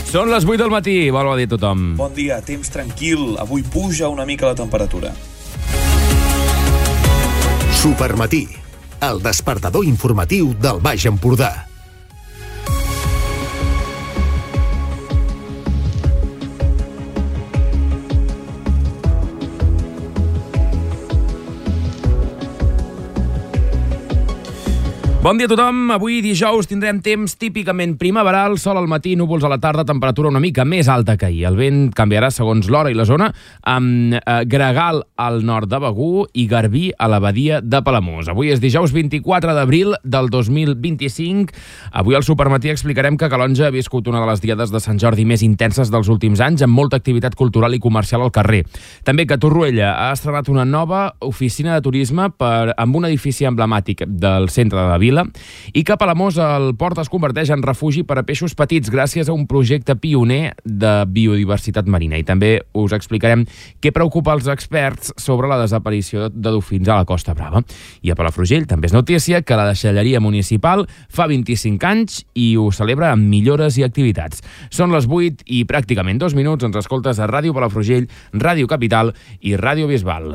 Són les 8 del matí, bon dia a tothom. Bon dia, temps tranquil. Avui puja una mica la temperatura. Supermatí, el despertador informatiu del Baix Empordà. Bon dia a tothom. Avui dijous tindrem temps típicament primaveral, sol al matí, núvols a la tarda, temperatura una mica més alta que ahir. El vent canviarà segons l'hora i la zona, amb gregal al nord de Begur i garbí a la badia de Palamós. Avui és dijous 24 d'abril del 2025. Avui al Supermatí explicarem que Calonge ha viscut una de les diades de Sant Jordi més intenses dels últims anys, amb molta activitat cultural i comercial al carrer. També que Torroella ha estrenat una nova oficina de turisme amb un edifici emblemàtic del centre de la vila, i que a Palamós el port es converteix en refugi per a peixos petits gràcies a un projecte pioner de biodiversitat marina. I també us explicarem què preocupa els experts sobre la desaparició de dofins a la Costa Brava. I a Palafrugell també és notícia que la deixalleria municipal fa 25 anys i ho celebra amb millores i activitats. Són les 8 i pràcticament 2 minuts. Ens escoltes a Ràdio Palafrugell, Ràdio Capital i Ràdio Bisbal.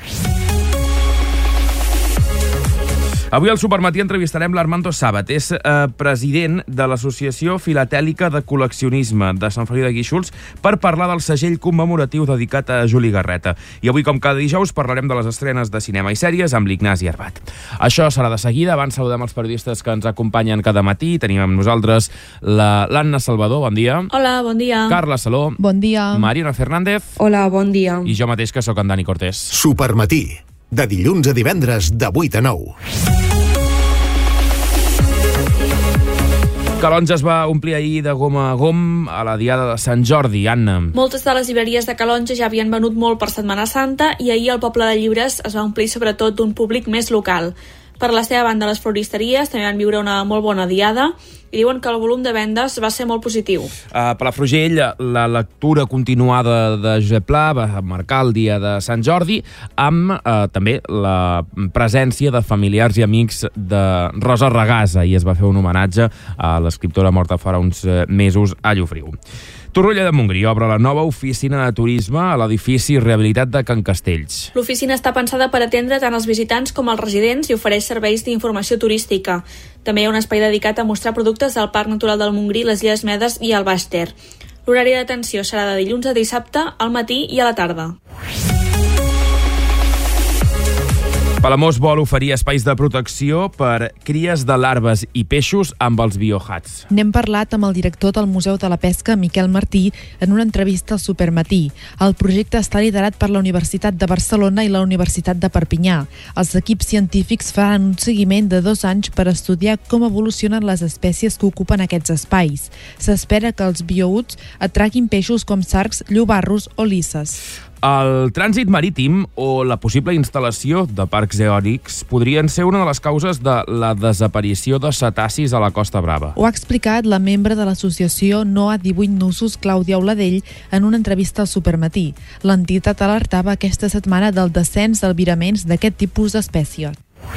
Avui al Supermatí entrevistarem l'Armando Sàbat. És president de l'Associació Filatèlica de Col·leccionisme de Sant Feliu de Guíxols per parlar del segell commemoratiu dedicat a Juli Garreta. I avui, com cada dijous, parlarem de les estrenes de cinema i sèries amb l'Ignasi Arbat. Això serà de seguida. Abans saludem els periodistes que ens acompanyen cada matí. Tenim amb nosaltres l'Anna Salvador, bon dia. Hola, bon dia. Carla Saló. Bon dia. Mariana Fernández. Hola, bon dia. I jo mateix, que sóc en Dani Cortés. Supermatí, de dilluns a divendres de 8 a 9. Calonge es va omplir ahir de gom a gom a la diada de Sant Jordi. Anna. Moltes de les llibreries de Calonge ja havien venut molt per Setmana Santa i ahir el Poble de Llibres es va omplir sobretot d'un públic més local. Per la seva banda, les floristeries també van viure una molt bona diada i diuen que el volum de vendes va ser molt positiu. A Palafrugell, la lectura continuada de Josep Pla va marcar el dia de Sant Jordi amb també la presència de familiars i amics de Rosa Regàs. I es va fer un homenatge a l'escriptora morta fa uns mesos a Llofriu. Torroella de Montgrí obre la nova oficina de turisme a l'edifici rehabilitat de Can Castells. L'oficina està pensada per atendre tant els visitants com els residents i ofereix serveis d'informació turística. També hi ha un espai dedicat a mostrar productes del Parc Natural del Montgrí, les Illes Medes i el Baix Ter. L'horari d'atenció serà de dilluns a dissabte, al matí i a la tarda. Palamós vol oferir espais de protecció per cries de larves i peixos amb els biohats. N'hem parlat amb el director del Museu de la Pesca, Miquel Martí, en una entrevista al Supermatí. El projecte està liderat per la Universitat de Barcelona i la Universitat de Perpinyà. Els equips científics faran un seguiment de 2 anys per estudiar com evolucionen les espècies que ocupen aquests espais. S'espera que els biohuts atraguin peixos com sargs, llobarros o lisses. El trànsit marítim o la possible instal·lació de parcs eòlics podrien ser una de les causes de la desaparició de cetacis a la Costa Brava. Ho ha explicat la membre de l'associació NOA 18 Nusos, Clàudia Oladell, en una entrevista al Supermatí. L'entitat alertava aquesta setmana del descens d'albiraments d'aquest tipus d'espècies.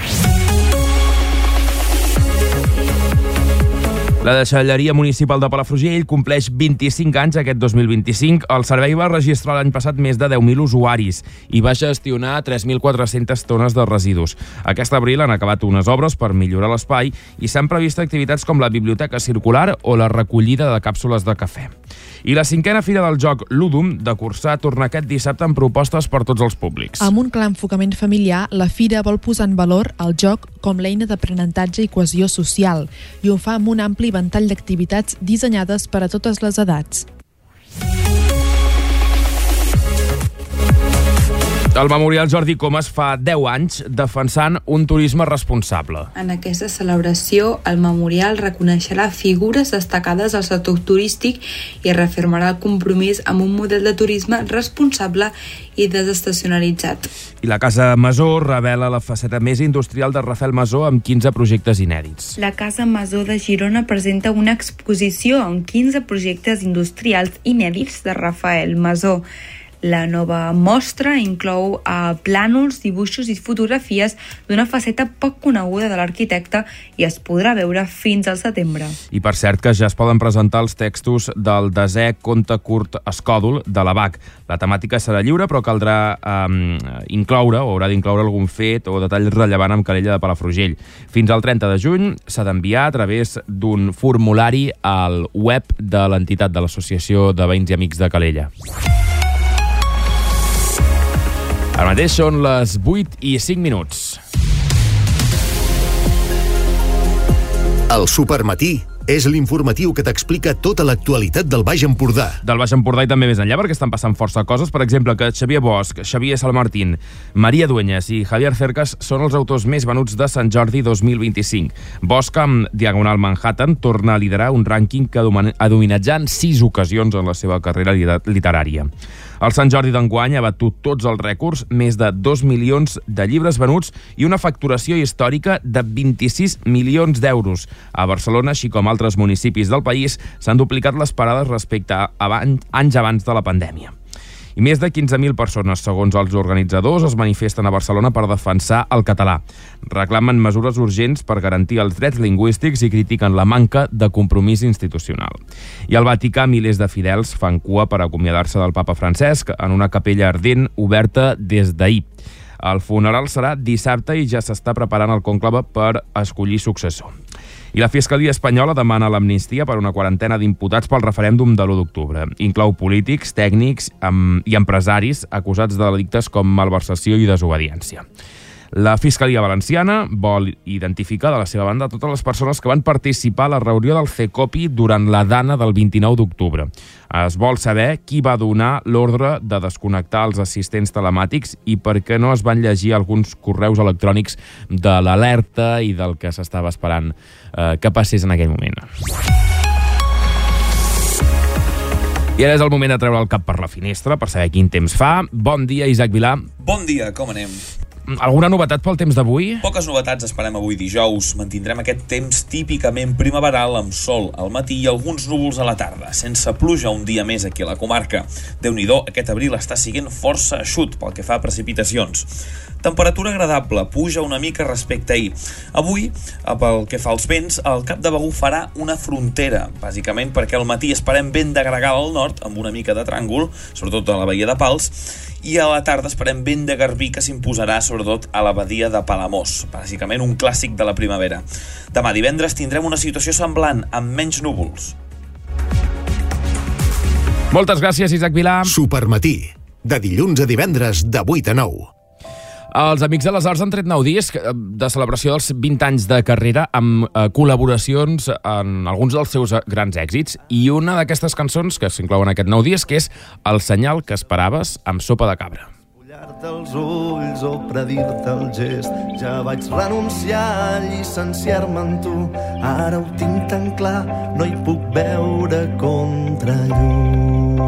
La deixalleria municipal de Palafrugell compleix 25 anys aquest 2025. El servei va registrar l'any passat més de 10.000 usuaris i va gestionar 3.400 tones de residus. Aquest abril han acabat unes obres per millorar l'espai i s'han previst activitats com la biblioteca circular o la recollida de càpsules de cafè. I la 5a Fira del Joc Ludum de Corçà torna aquest dissabte amb propostes per tots els públics. Amb un clar enfocament familiar, la Fira vol posar en valor el joc com l'eina d'aprenentatge i cohesió social i ho fa amb un ampli ventall d'activitats dissenyades per a totes les edats. El Memorial Jordi Comas fa 10 anys defensant un turisme responsable. En aquesta celebració, el Memorial reconeixerà figures destacades al sector turístic i reafirmarà el compromís amb un model de turisme responsable i desestacionalitzat. I la Casa Masó revela la faceta més industrial de Rafael Masó amb 15 projectes inèdits. La Casa Masó de Girona presenta una exposició amb 15 projectes industrials inèdits de Rafael Masó. La nova mostra inclou plànols, dibuixos i fotografies d'una faceta poc coneguda de l'arquitecte i es podrà veure fins al setembre. I per cert que ja es poden presentar els textos del desè conte curt Escòdol de la BAC. La temàtica serà lliure, però caldrà incloure, o haurà d'incloure algun fet o detall rellevant amb Calella de Palafrugell. Fins al 30 de juny s'ha d'enviar a través d'un formulari al web de l'entitat de l'Associació de Veïns i Amics de Calella. Ara mateix són les 8:05. El Supermatí és l'informatiu que t'explica tota l'actualitat del Baix Empordà. Del Baix Empordà i també més enllà, perquè estan passant força coses. Per exemple, que Xavier Bosch, Xavier Salmartín, Maria Dueñas i Javier Cercas són els autors més venuts de Sant Jordi 2025. Bosch, amb Diagonal Manhattan, torna a liderar un rànquing que ha dominat ja en 6 ocasions en la seva carrera literària. El Sant Jordi d'enguany ha batut tots els rècords, més de 2 milions de llibres venuts i una facturació històrica de 26 milions d'euros. A Barcelona, així com altres municipis del país, s'han duplicat les parades respecte a anys abans de la pandèmia. I més de 15.000 persones, segons els organitzadors, es manifesten a Barcelona per defensar el català. Reclamen mesures urgents per garantir els drets lingüístics i critiquen la manca de compromís institucional. I al Vaticà, milers de fidels fan cua per acomiadar-se del papa Francesc en una capella ardent oberta des d'ahir. El funeral serà dissabte i ja s'està preparant el conclave per escollir successor. I la Fiscalia espanyola demana l'amnistia per una quarantena d'imputats pel referèndum de l'1 d'octubre. Inclou polítics, tècnics i empresaris acusats de delictes com malversació i desobediència. La Fiscalia Valenciana vol identificar de la seva banda totes les persones que van participar a la reunió del CECOPI durant la dana del 29 d'octubre. Es vol saber qui va donar l'ordre de desconnectar els assistents telemàtics i per què no es van llegir alguns correus electrònics de l'alerta i del que s'estava esperant que passés en aquell moment. I ara és el moment de treure el cap per la finestra per saber quin temps fa. Bon dia, Isaac Vilà. Bon dia, com anem? Alguna novetat pel temps d'avui? Poques novetats esperem avui dijous. Mantindrem aquest temps típicament primaveral amb sol al matí i alguns núvols a la tarda, sense pluja un dia més aquí a la comarca. Déu-n'hi-do, aquest abril està siguent força eixut pel que fa a precipitacions. Temperatura agradable, puja una mica respecte a ahir. Avui, pel que fa als vents, el Cap de Begur farà una frontera, bàsicament perquè al matí esperem vent de gregal al nord, amb una mica de tràngol, sobretot a la badia de Pals, i a la tarda esperem vent de garbí que s'imposarà sobretot a la badia de Palamós, bàsicament un clàssic de la primavera. Demà divendres tindrem una situació semblant, amb menys núvols. Moltes gràcies, Isaac Vilà. Supermatí, de dilluns a divendres de 8 a 9. Els Amics de les Arts han tret 9 dies de celebració dels 20 anys de carrera amb col·laboracions en alguns dels seus grans èxits. I una d'aquestes cançons que s'inclouen aquest 9 dies, que és El senyal que esperaves, amb Sopa de Cabra. Ullar-te els ulls o predir-te el gest. Ja vaig renunciar a llicenciar-me en tu. Ara ho tinc tan clar, no hi puc veure contrallum.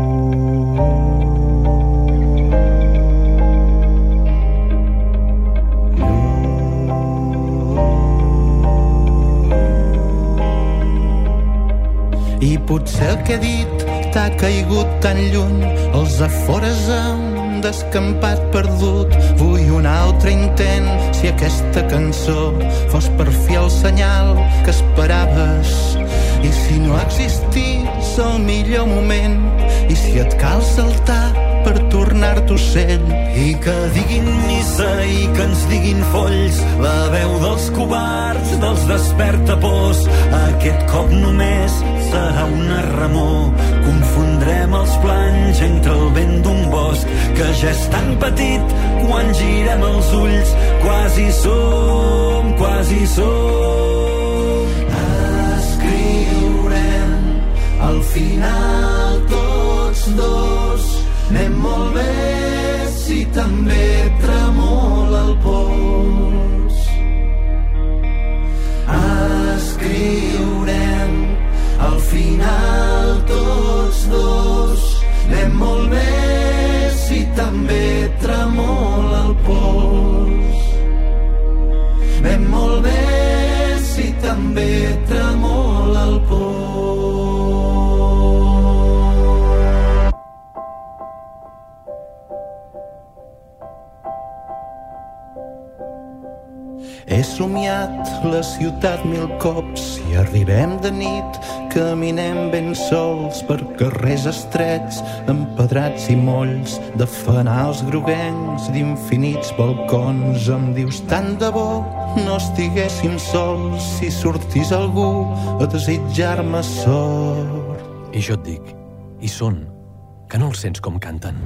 I potser el que he dit t'ha caigut tan lluny, els afores a un descampat perdut. Vull un altre intent, si aquesta cançó fos per fi el senyal que esperaves. I si no existís el millor moment, i si et cal saltar per tornar-te ocell. I que diguin missa i que ens diguin folls, la veu dels covards, dels despertapors. Aquest cop només serà una remor. Confondrem els planys entre el vent d'un bosc que ja és tan petit quan girem els ulls. Quasi som, quasi som. Escriurem al final tots dos. Anem molt bé si també tremola el pols. Escriurem al final tots dos. Anem molt bé si també tremola el pols. Anem molt bé si també tremola el pols. He somiat la ciutat 1000 cops i arribem de nit, caminem ben sols per carrers estrets, empedrats i molls de fanals groguencs, d'infinits balcons. Em dius tant de bo no estiguéssim sols, si sortís algú a desitjar-me sort. I jo et dic, hi són, que no els sents com canten.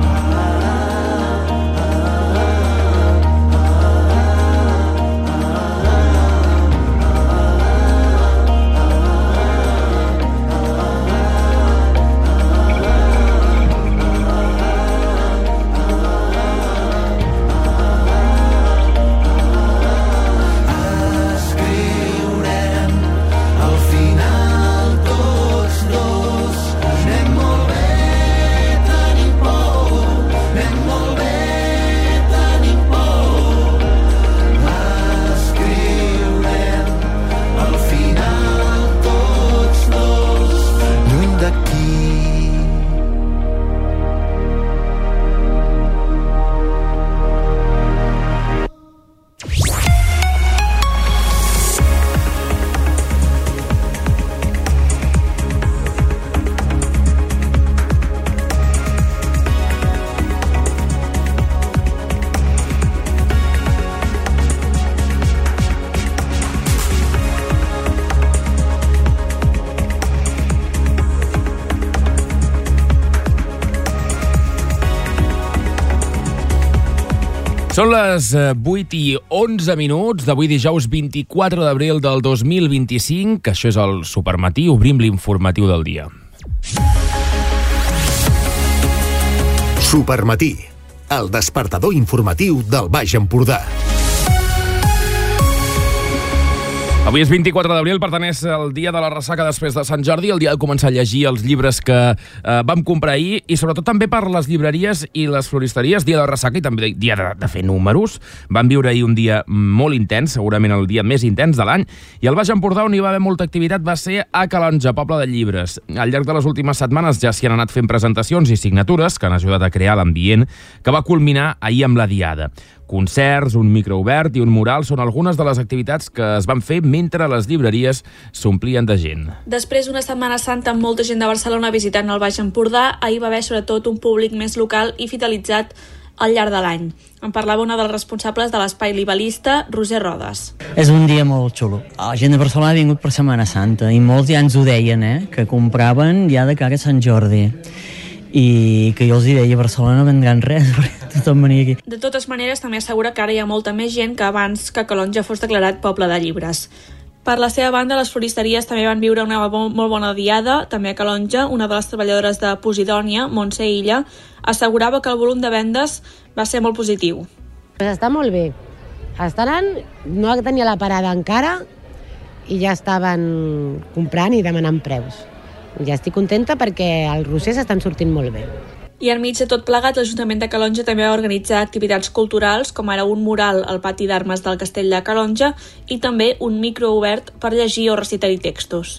Són les 8:11 d'avui dijous 24 d'abril del 2025, que això és el Supermatí, obrim l'informatiu del dia. Supermatí, el despertador informatiu del Baix Empordà. Avui és 24 d'abril, per tant és el dia de la ressaca després de Sant Jordi, el dia de començar a llegir els llibres que vam comprar ahir i sobretot també per les llibreries i les floristeries, dia de ressaca i també dia de fer números. Vam viure ahir un dia molt intens, segurament el dia més intens de l'any, i al Baix Empordà on hi va haver molta activitat va ser a Calonge, poble de llibres. Al llarg de les últimes setmanes ja s'hi han anat fent presentacions i signatures que han ajudat a crear l'ambient que va culminar ahir amb la Diada. Concerts, un micro obert i un mural són algunes de les activitats que es van fer mentre les llibreries s'omplien de gent. Després d'una Setmana Santa amb molta gent de Barcelona visitant el Baix Empordà, ahir va haver sobretot un públic més local i fidelitzat al llarg de l'any. En parlava una dels responsables de l'espai libalista, Roser Rodes. És un dia molt xulo. La gent de Barcelona ha vingut per Setmana Santa i molts ja ens ho deien, que compraven ja de cara a Sant Jordi. I que jo els deia, a Barcelona no vendran res, perquè tothom venia aquí. De totes maneres, també assegura que ara hi ha molta més gent que abans que Calonge fos declarat poble de llibres. Per la seva banda, les floristeries també van viure una molt bona diada. També a Calonge, una de les treballadores de Posidònia, Montse Illa, assegurava que el volum de vendes va ser molt positiu. Està molt bé. Estaran, no tenia la parada encara i ja estaven comprant i demanant preus. Ja estic contenta perquè els rosers estan sortint molt bé. I enmig de tot plegat, l'Ajuntament de Calonge també va organitzar activitats culturals, com ara un mural al pati d'armes del Castell de Calonge i també un micro obert per llegir o recitar-hi textos.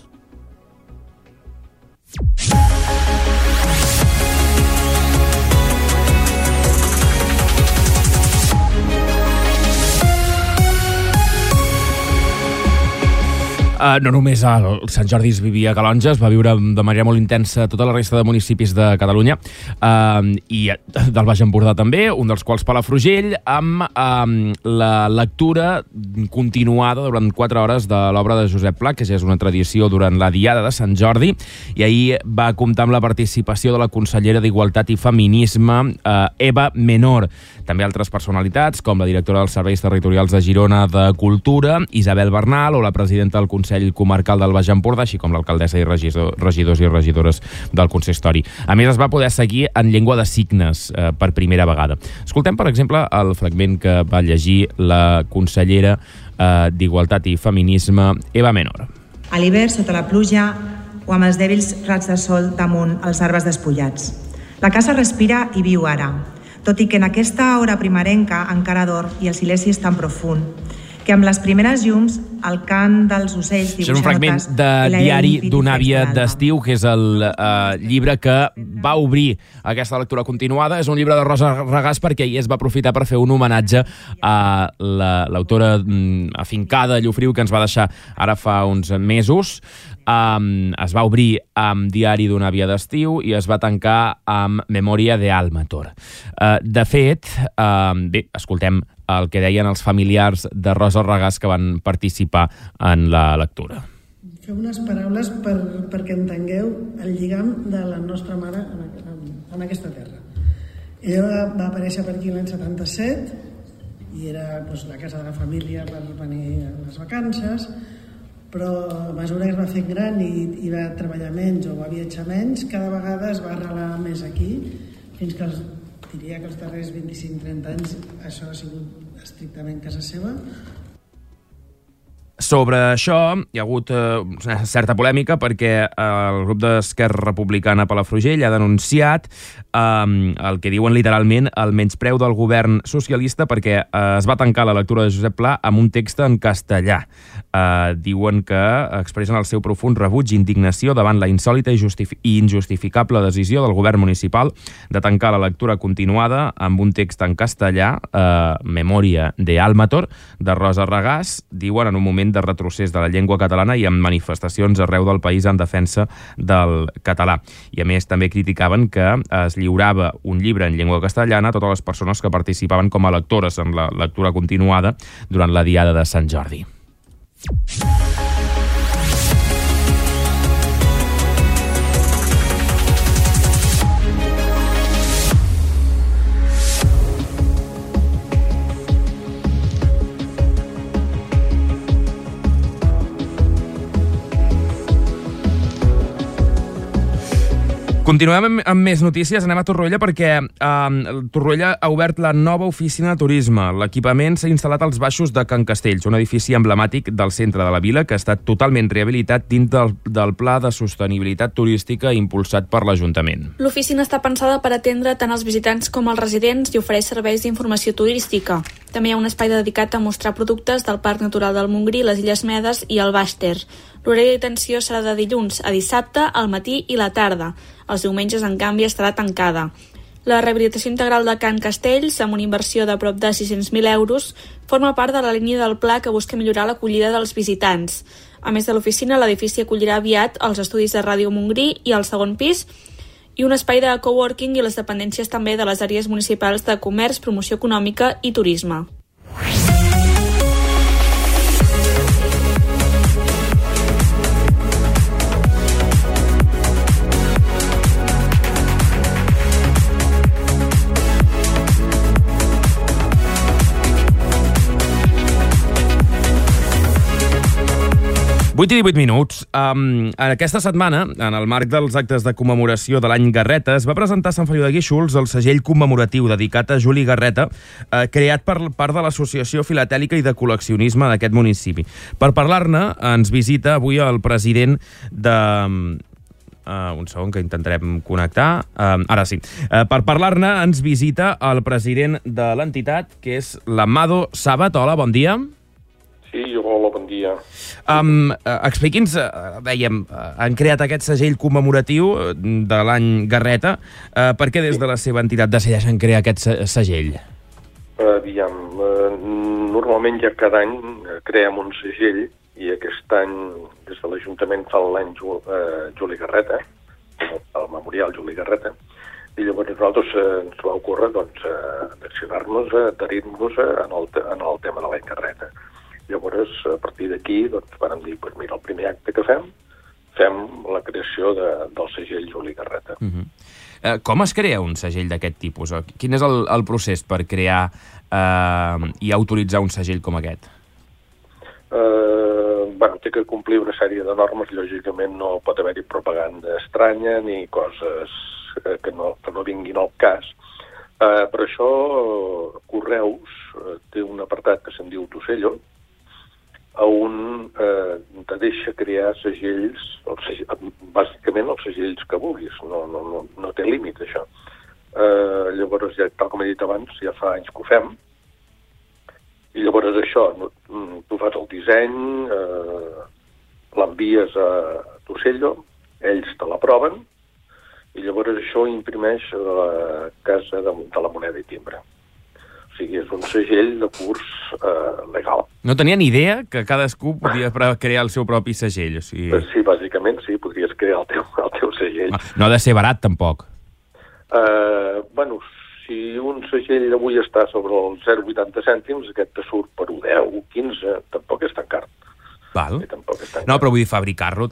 No només el Sant Jordi es vivia a Calonge, es va viure de manera molt intensa tota la resta de municipis de Catalunya i del Baix Empordà també, un dels quals Palafrugell, amb la lectura continuada durant 4 hores de l'obra de Josep Pla, que ja és una tradició durant la Diada de Sant Jordi, i ahir va comptar amb la participació de la consellera d'Igualtat i Feminisme, Eva Menor. També altres personalitats, com la directora dels Serveis Territorials de Girona de Cultura, Isabel Bernal, o la presidenta del Consell Comarcal del Baix Empordà, així com l'alcaldessa i regidors i regidores del consistori. A més, es va poder seguir en llengua de signes per primera vegada. Escoltem, per exemple, el fragment que va llegir la consellera d'Igualtat i Feminisme, Eva Menor. A l'hivern, sota la pluja o amb els dèbils raigs de sol damunt els arbres despullats. La casa respira i viu ara, tot i que en aquesta hora primerenca encara dorm i el silenci és tan profund que amb les primeres llums, el cant dels ocells Això és un fragment de Diari d'una àvia d'estiu, que és el llibre que va obrir aquesta lectura continuada. És un llibre de Rosa Regàs perquè ell es va aprofitar per fer un homenatge a l'autora afincada a Llofriu, que ens va deixar ara fa uns mesos. Es va obrir amb Diari d'una àvia d'estiu i es va tancar amb Memòria de Almator. De fet, bé, escoltem el que deien els familiars de Rosa Regàs que van participar en la lectura. Feu unes paraules perquè entengueu el lligam de la nostra mare en aquesta terra. Ella va aparèixer per aquí l'any 77 i era la casa de la família per venir a les vacances, però a mesura que es va fer gran i va treballar menys o va viatjar menys, cada vegada es va arrelar més aquí, fins que diria que els darrers 25-30 anys això ha sigut estrictament casa seva. Sobre això hi ha hagut una certa polèmica perquè el grup d'Esquerra Republicana Palafrugell ha denunciat el que diuen literalment el menyspreu del govern socialista perquè es va tancar la lectura de Josep Pla amb un text en castellà. Diuen que expressen el seu profund rebuig i indignació davant la insòlita i injustificable decisió del govern municipal de tancar la lectura continuada amb un text en castellà, Memòria de Almator, de Rosa Regàs, diuen en un moment de retrocés de la llengua catalana i amb manifestacions arreu del país en defensa del català. I a més també criticaven que es lliurava un llibre en llengua castellana a totes les persones que participaven com a lectores en la lectura continuada durant la Diada de Sant Jordi. Continuem amb més notícies. Anem a Torroella perquè Torroella ha obert la nova oficina de turisme. L'equipament s'ha instal·lat als baixos de Can Castells, un edifici emblemàtic del centre de la vila que ha estat totalment rehabilitat dins del Pla de Sostenibilitat Turística impulsat per l'Ajuntament. L'oficina està pensada per atendre tant els visitants com els residents i ofereix serveis d'informació turística. També hi ha un espai dedicat a mostrar productes del Parc Natural del Montgrí, les Illes Medes i el Baix Ter. L'horari d'atenció serà de dilluns a dissabte, al matí i la tarda. Els diumenges, en canvi, estarà tancada. La rehabilitació integral de Can Castells, amb una inversió de prop de 600.000 euros, forma part de la línia del pla que busca millorar l'acollida dels visitants. A més de l'oficina, l'edifici acollirà aviat els estudis de Ràdio Montgrí i el segon pis, i un espai de coworking i les dependències també de les àrees municipals de comerç, promoció econòmica i turisme. i 18 minuts. Aquesta setmana, en el marc dels actes de commemoració de l'any Garreta, es va presentar a Sant Feliu de Guíxols el segell commemoratiu dedicat a Juli Garreta, creat per part de l'Associació Filatèlica i de Col·leccionisme d'aquest municipi. Per parlar-ne, ens visita avui el president de... un segon que intentarem connectar. Ara sí. Per parlar-ne, ens visita el president de l'entitat, que és l'Amado Sabat. Hola, bon dia. Sí, hola, bon dia. Expliqui'ns, dèiem, han creat aquest segell commemoratiu de l'any Garreta. Per què des de la seva entitat decideixen crear aquest segell? Aviam, normalment ja cada any creem un segell i aquest any des de l'Ajuntament fa l'any Juli Garreta, el memorial Juli Garreta, i llavors nosaltres ens va ocórrer d'accionar-nos, adherir-nos en el tema de l'any Garreta. Llavors, a partir d'aquí, vam dir, mira, el primer acte que fem la creació del segell Juli Garreta. Com es crea un segell d'aquest tipus? Quin és el procés per crear i autoritzar un segell com aquest? Té que complir una sèrie de normes, lògicament no pot haver-hi propaganda estranya ni coses que no vinguin al cas. Per això, Correus té un apartat que se'n diu Tocello, on te deixa crear segells, bàsicament els segells que vulguis, no té límit això. Llavors, tal com he dit abans, ja fa anys que ho fem, i llavors això fas el disseny, l'envies a Tucello, ells te l'aproven, i llavors això imprimeix a la Casa de la Moneda i Timbre. O sigui, és un segell de curs legal. No tenia ni idea que cadascú podia crear el seu propi segell. O sigui... Sí, bàsicament sí, podries crear el teu segell. No ha de ser barat, tampoc. Bueno, si un segell avui està sobre els 0,80 cèntims, aquest te surt per 10 o 15, tampoc és tan car. Val. No, però vull dir, fabricar-lo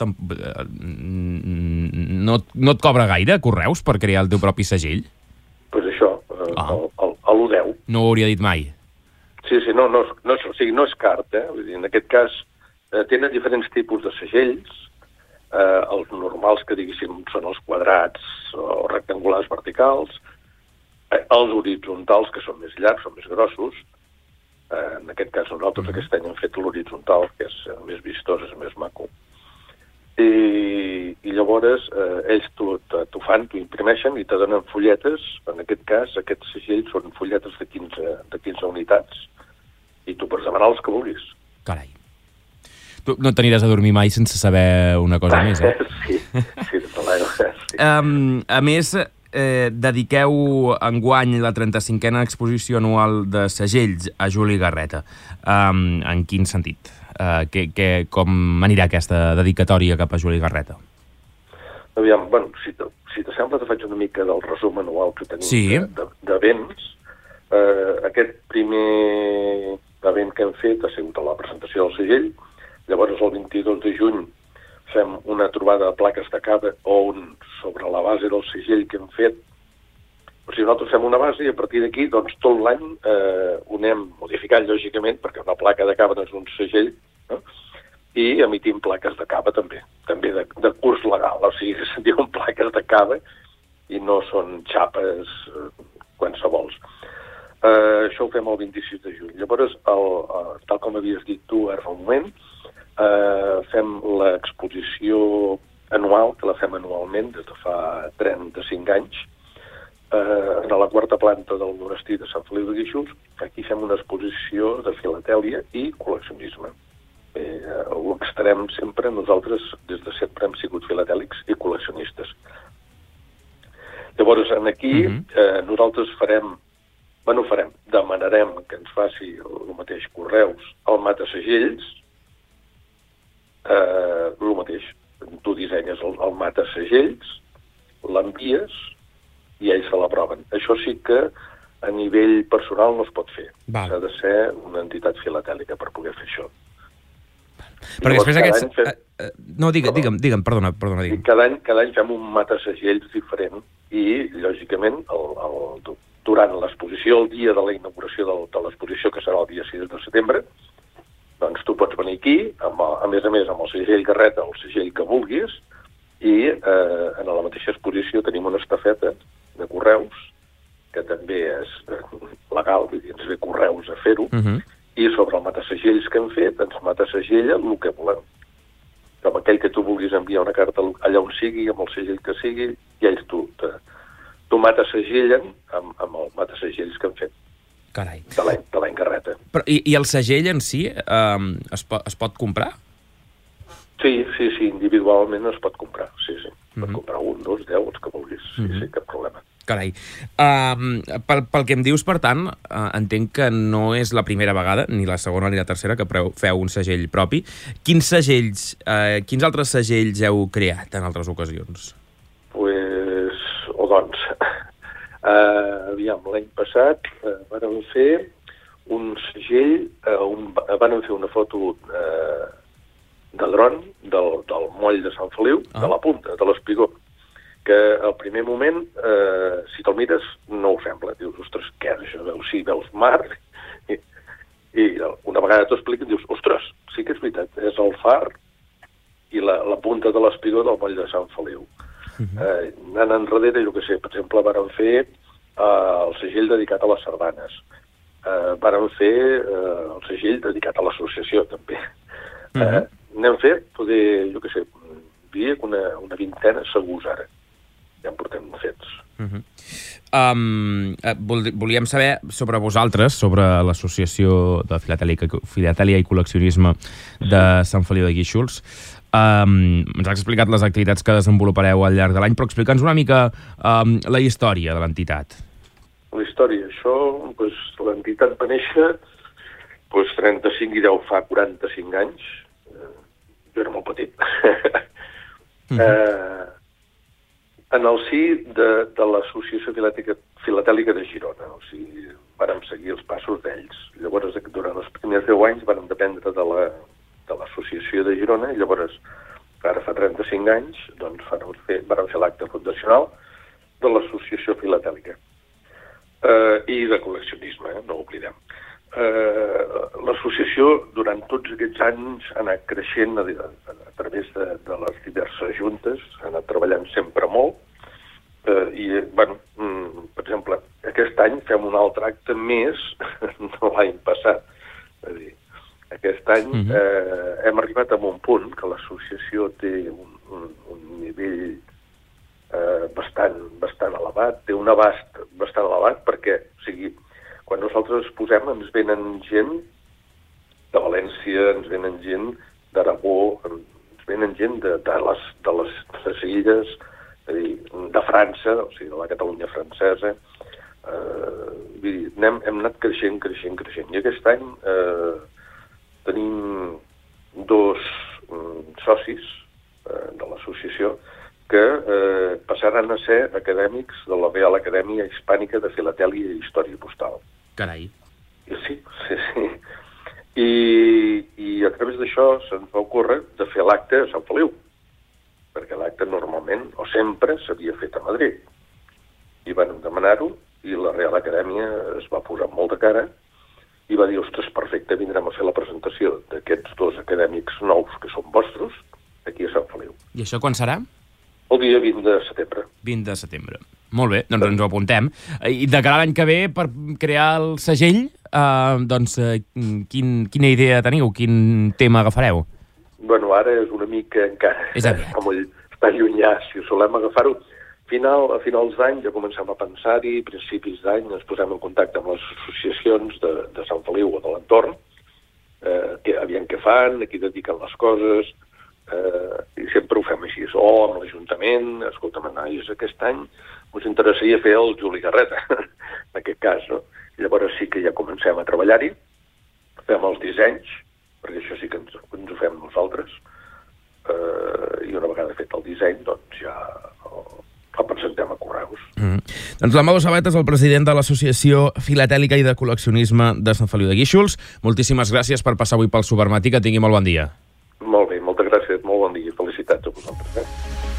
no et cobra gaire, Correus, per crear el teu propi segell? Doncs això, a l'1,10. No ho hauria dit mai. Sí, no és car, Vull dir, en aquest cas tenen diferents tipus de segells. Els normals, que diguéssim, són els quadrats o rectangulars verticals. Els horitzontals, que són més llargs, són més grossos. En aquest cas nosaltres aquest any hem fet l'horitzontal, que és més vistós, és més maco. I llavors ells t'ho fan, t'ho imprimeixen i te donen fulletes. En aquest cas, aquests segells són fulletes de 15 unitats i tu pots demanar els que vulguis. Carai. Tu no t'aniràs a dormir mai sense saber una cosa més, eh? Sí. A més, dediqueu enguany la 35a exposició anual de segells a Juli Garreta. En quin sentit? Com anirà aquesta dedicatòria cap a Juli Garreta? Aviam, bueno, si t'assembla, te faig una mica del resum anual que tenim d'events. Aquest primer event que hem fet ha sigut a la presentació del segell. Llavors, el 22 de juny, fem una trobada de plaques de cava on, sobre la base del segell que hem fet, o sigui, nosaltres fem una base i a partir d'aquí, doncs, tot l'any ho anem modificant, lògicament, perquè una placa de cava no és un segell, no? I emitim plaques de cava també de curs legal, o sigui, que se'n diuen plaques de cava i no són xapes qualsevols. Això ho fem el 26 de juny. Llavors, tal com havies dit tu ara fa un moment, fem l'exposició anual, que la fem anualment des de fa 35 anys, a la quarta planta del monestir de Sant Feliu de Guíxols. Aquí fem una exposició de filatèlia i col·leccionisme. El que estarem sempre, nosaltres des de sempre hem sigut filatèlics i col·leccionistes. Llavors, aquí nosaltres demanarem que ens faci el mateix Correus el matasegells, el mateix, tu dissenyes el matasegells, l'envies i ells se l'aproven. Això sí que a nivell personal no es pot fer. S'ha de ser una entitat filatèlica per poder fer això. Perquè després aquests... No, digue'm, perdona, digue'm. Cada any fem un matasegells diferent i, lògicament, durant l'exposició, el dia de la inauguració de l'exposició, que serà el dia 6 de setembre, doncs tu pots venir aquí, a més, amb el segell Garreta, el segell que vulguis, i en la mateixa exposició tenim una estafeta de Correus, que també és legal, vull dir, ens ve Correus a fer-ho, i sobre el matasegells que hem fet, ens matasegella el que volem. Com aquell que tu vulguis enviar una carta allà on sigui, amb el segell que sigui, i ells tu matasegellen amb el matasegells que hem fet. Carai. De l'any Garreta. I el segell en si es pot comprar? Sí, individualment es pot comprar, sí. Pot comprar 1, 2, 10, els que vulguis, sí, cap problema. Carai. Pel que em dius, per tant, entenc que no és la primera vegada, ni la segona ni la tercera, que feu un segell propi. Quins altres segells heu creat en altres ocasions? Aviam, l'any passat vàrem fer un segell, vàrem fer una foto de dron del moll de Sant Feliu, de la punta, de l'espigó, que al primer moment, si te'l mires, no ho sembla. Dius, ostres, què és això? Veus mar, i una vegada t'ho expliquen, dius, ostres, sí que és veritat, és el far i la punta de l'espigó del moll de Sant Feliu. Anant enrere, jo què sé, per exemple, vàrem fer el segell dedicat a les sardanes. Vàrem fer el segell dedicat a l'associació, també. N'hem fet, jo què sé, diria que una vintena segurs ara. ja en portem fets. Volíem saber sobre vosaltres, sobre l'Associació de Filatèlia i Col·leccionisme de Sant Feliu de Guíxols. Ens has explicat les activitats que desenvolupareu al llarg de l'any, però explica'ns una mica la història de l'entitat. La història, això, l'entitat va néixer 35 i deu fa 45 anys. Jo era molt petit. En el si de l'Associació Filatèlica de Girona. O sigui, vàrem seguir els passos d'ells. Llavors, durant els primers 10 anys vàrem dependre de l'Associació de Girona i llavors, ara fa 35 anys, doncs vàrem fer l'acte fundacional de l'Associació Filatèlica i de col·leccionisme, no ho oblidem. L'associació, durant tots aquests anys, ha anat creixent a través de les diverses juntes, ha anat treballant sempre molt, i, per exemple, aquest any fem un altre acte més de l'any passat. És a dir, aquest any hem arribat a un punt que l'associació té un nivell bastant elevat, té un abast bastant elevat, perquè, o sigui, quan nosaltres ens posem ens venen gent de València, ens venen gent d'Aragó, ens venen gent de les illes, de França, o sigui, de la Catalunya francesa. Hem anat creixent. I aquest any tenim 2 socis de l'associació que passaran a ser acadèmics de la Real Acadèmia Hispànica de Filatèlia i Història Postal. Carai. Sí. I a través d'això se'ns va ocórrer de fer l'acte a Sant Feliu, perquè l'acte normalment, o sempre, s'havia fet a Madrid. I van demanar-ho, i la Real Acadèmia es va posar molt de cara, i va dir, ostres, perfecte, vindrem a fer la presentació d'aquests 2 acadèmics nous que són vostres, aquí a Sant Feliu. I això quan serà? El dia 20 de setembre. 20 de setembre. Molt bé, doncs ens ho apuntem. I de cara a l'any que ve, per crear el segell, quina idea teniu? Quin tema agafareu? Bueno, ara és una mica encara... Està llunyà, si solem agafar-ho. A finals d'any ja comencem a pensar-hi, principis d'any ens posem en contacte amb les associacions de Sant Feliu o de l'entorn, aviam què fan, a qui dediquen les coses, i sempre ho fem així, o amb l'Ajuntament, escolta'm, nois, aquest any us interessaria fer el Juli Garreta, en aquest cas, no? I llavors sí que ja comencem a treballar-hi, fem els dissenys, perquè això sí que ens ho fem nosaltres, i una vegada fet el disseny, doncs ja el presentem a correus. Doncs l'Amado Sabat és el president de l'Associació Filatèlica i de Col·leccionisme de Sant Feliu de Guíxols. Moltíssimes gràcies per passar avui pel Supermatí, que tingui molt bon dia. Molt bé, moltes gràcies, molt bon dia i felicitats a vosaltres.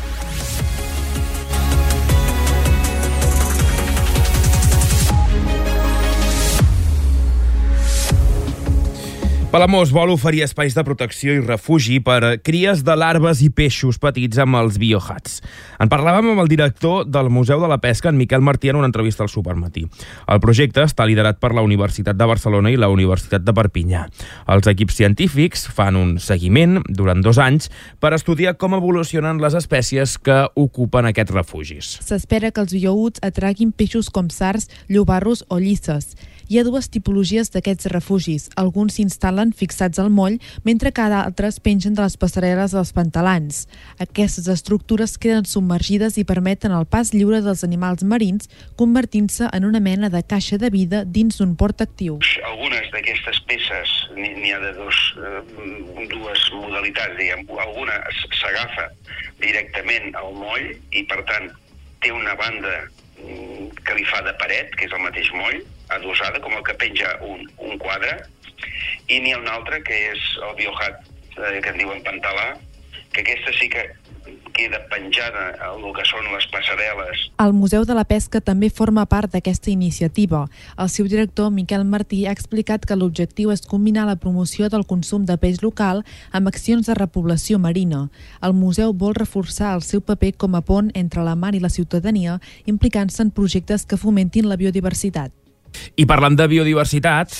Palamós vol oferir espais de protecció i refugi per cries de larves i peixos petits amb els biohats. En parlàvem amb el director del Museu de la Pesca, en Miquel Martí, en una entrevista al Supermatí. El projecte està liderat per la Universitat de Barcelona i la Universitat de Perpinyà. Els equips científics fan un seguiment durant 2 anys per estudiar com evolucionen les espècies que ocupen aquests refugis. S'espera que els biohuts atraguin peixos com sards, llobarros o llisses. Hi ha 2 tipologies d'aquests refugis. Alguns s'instal·len fixats al moll, mentre que d'altres pengen de les passarel·les dels pantalans. Aquestes estructures queden submergides i permeten el pas lliure dels animals marins, convertint-se en una mena de caixa de vida dins d'un port actiu. Algunes d'aquestes peces n'hi ha de dues modalitats, diguem. Alguna s'agafa directament al moll i, per tant, té una banda que li fa de paret, que és el mateix moll, adossada, com el que penja un quadre, i n'hi ha una altra que és el biohat, que en diuen pantalà, que aquesta sí que queda penjada al que són les passarel·les. El Museu de la Pesca també forma part d'aquesta iniciativa. El seu director, Miquel Martí, ha explicat que l'objectiu és combinar la promoció del consum de peix local amb accions de repoblació marina. El museu vol reforçar el seu paper com a pont entre la mar i la ciutadania, implicant-se en projectes que fomentin la biodiversitat. I parlant de biodiversitat,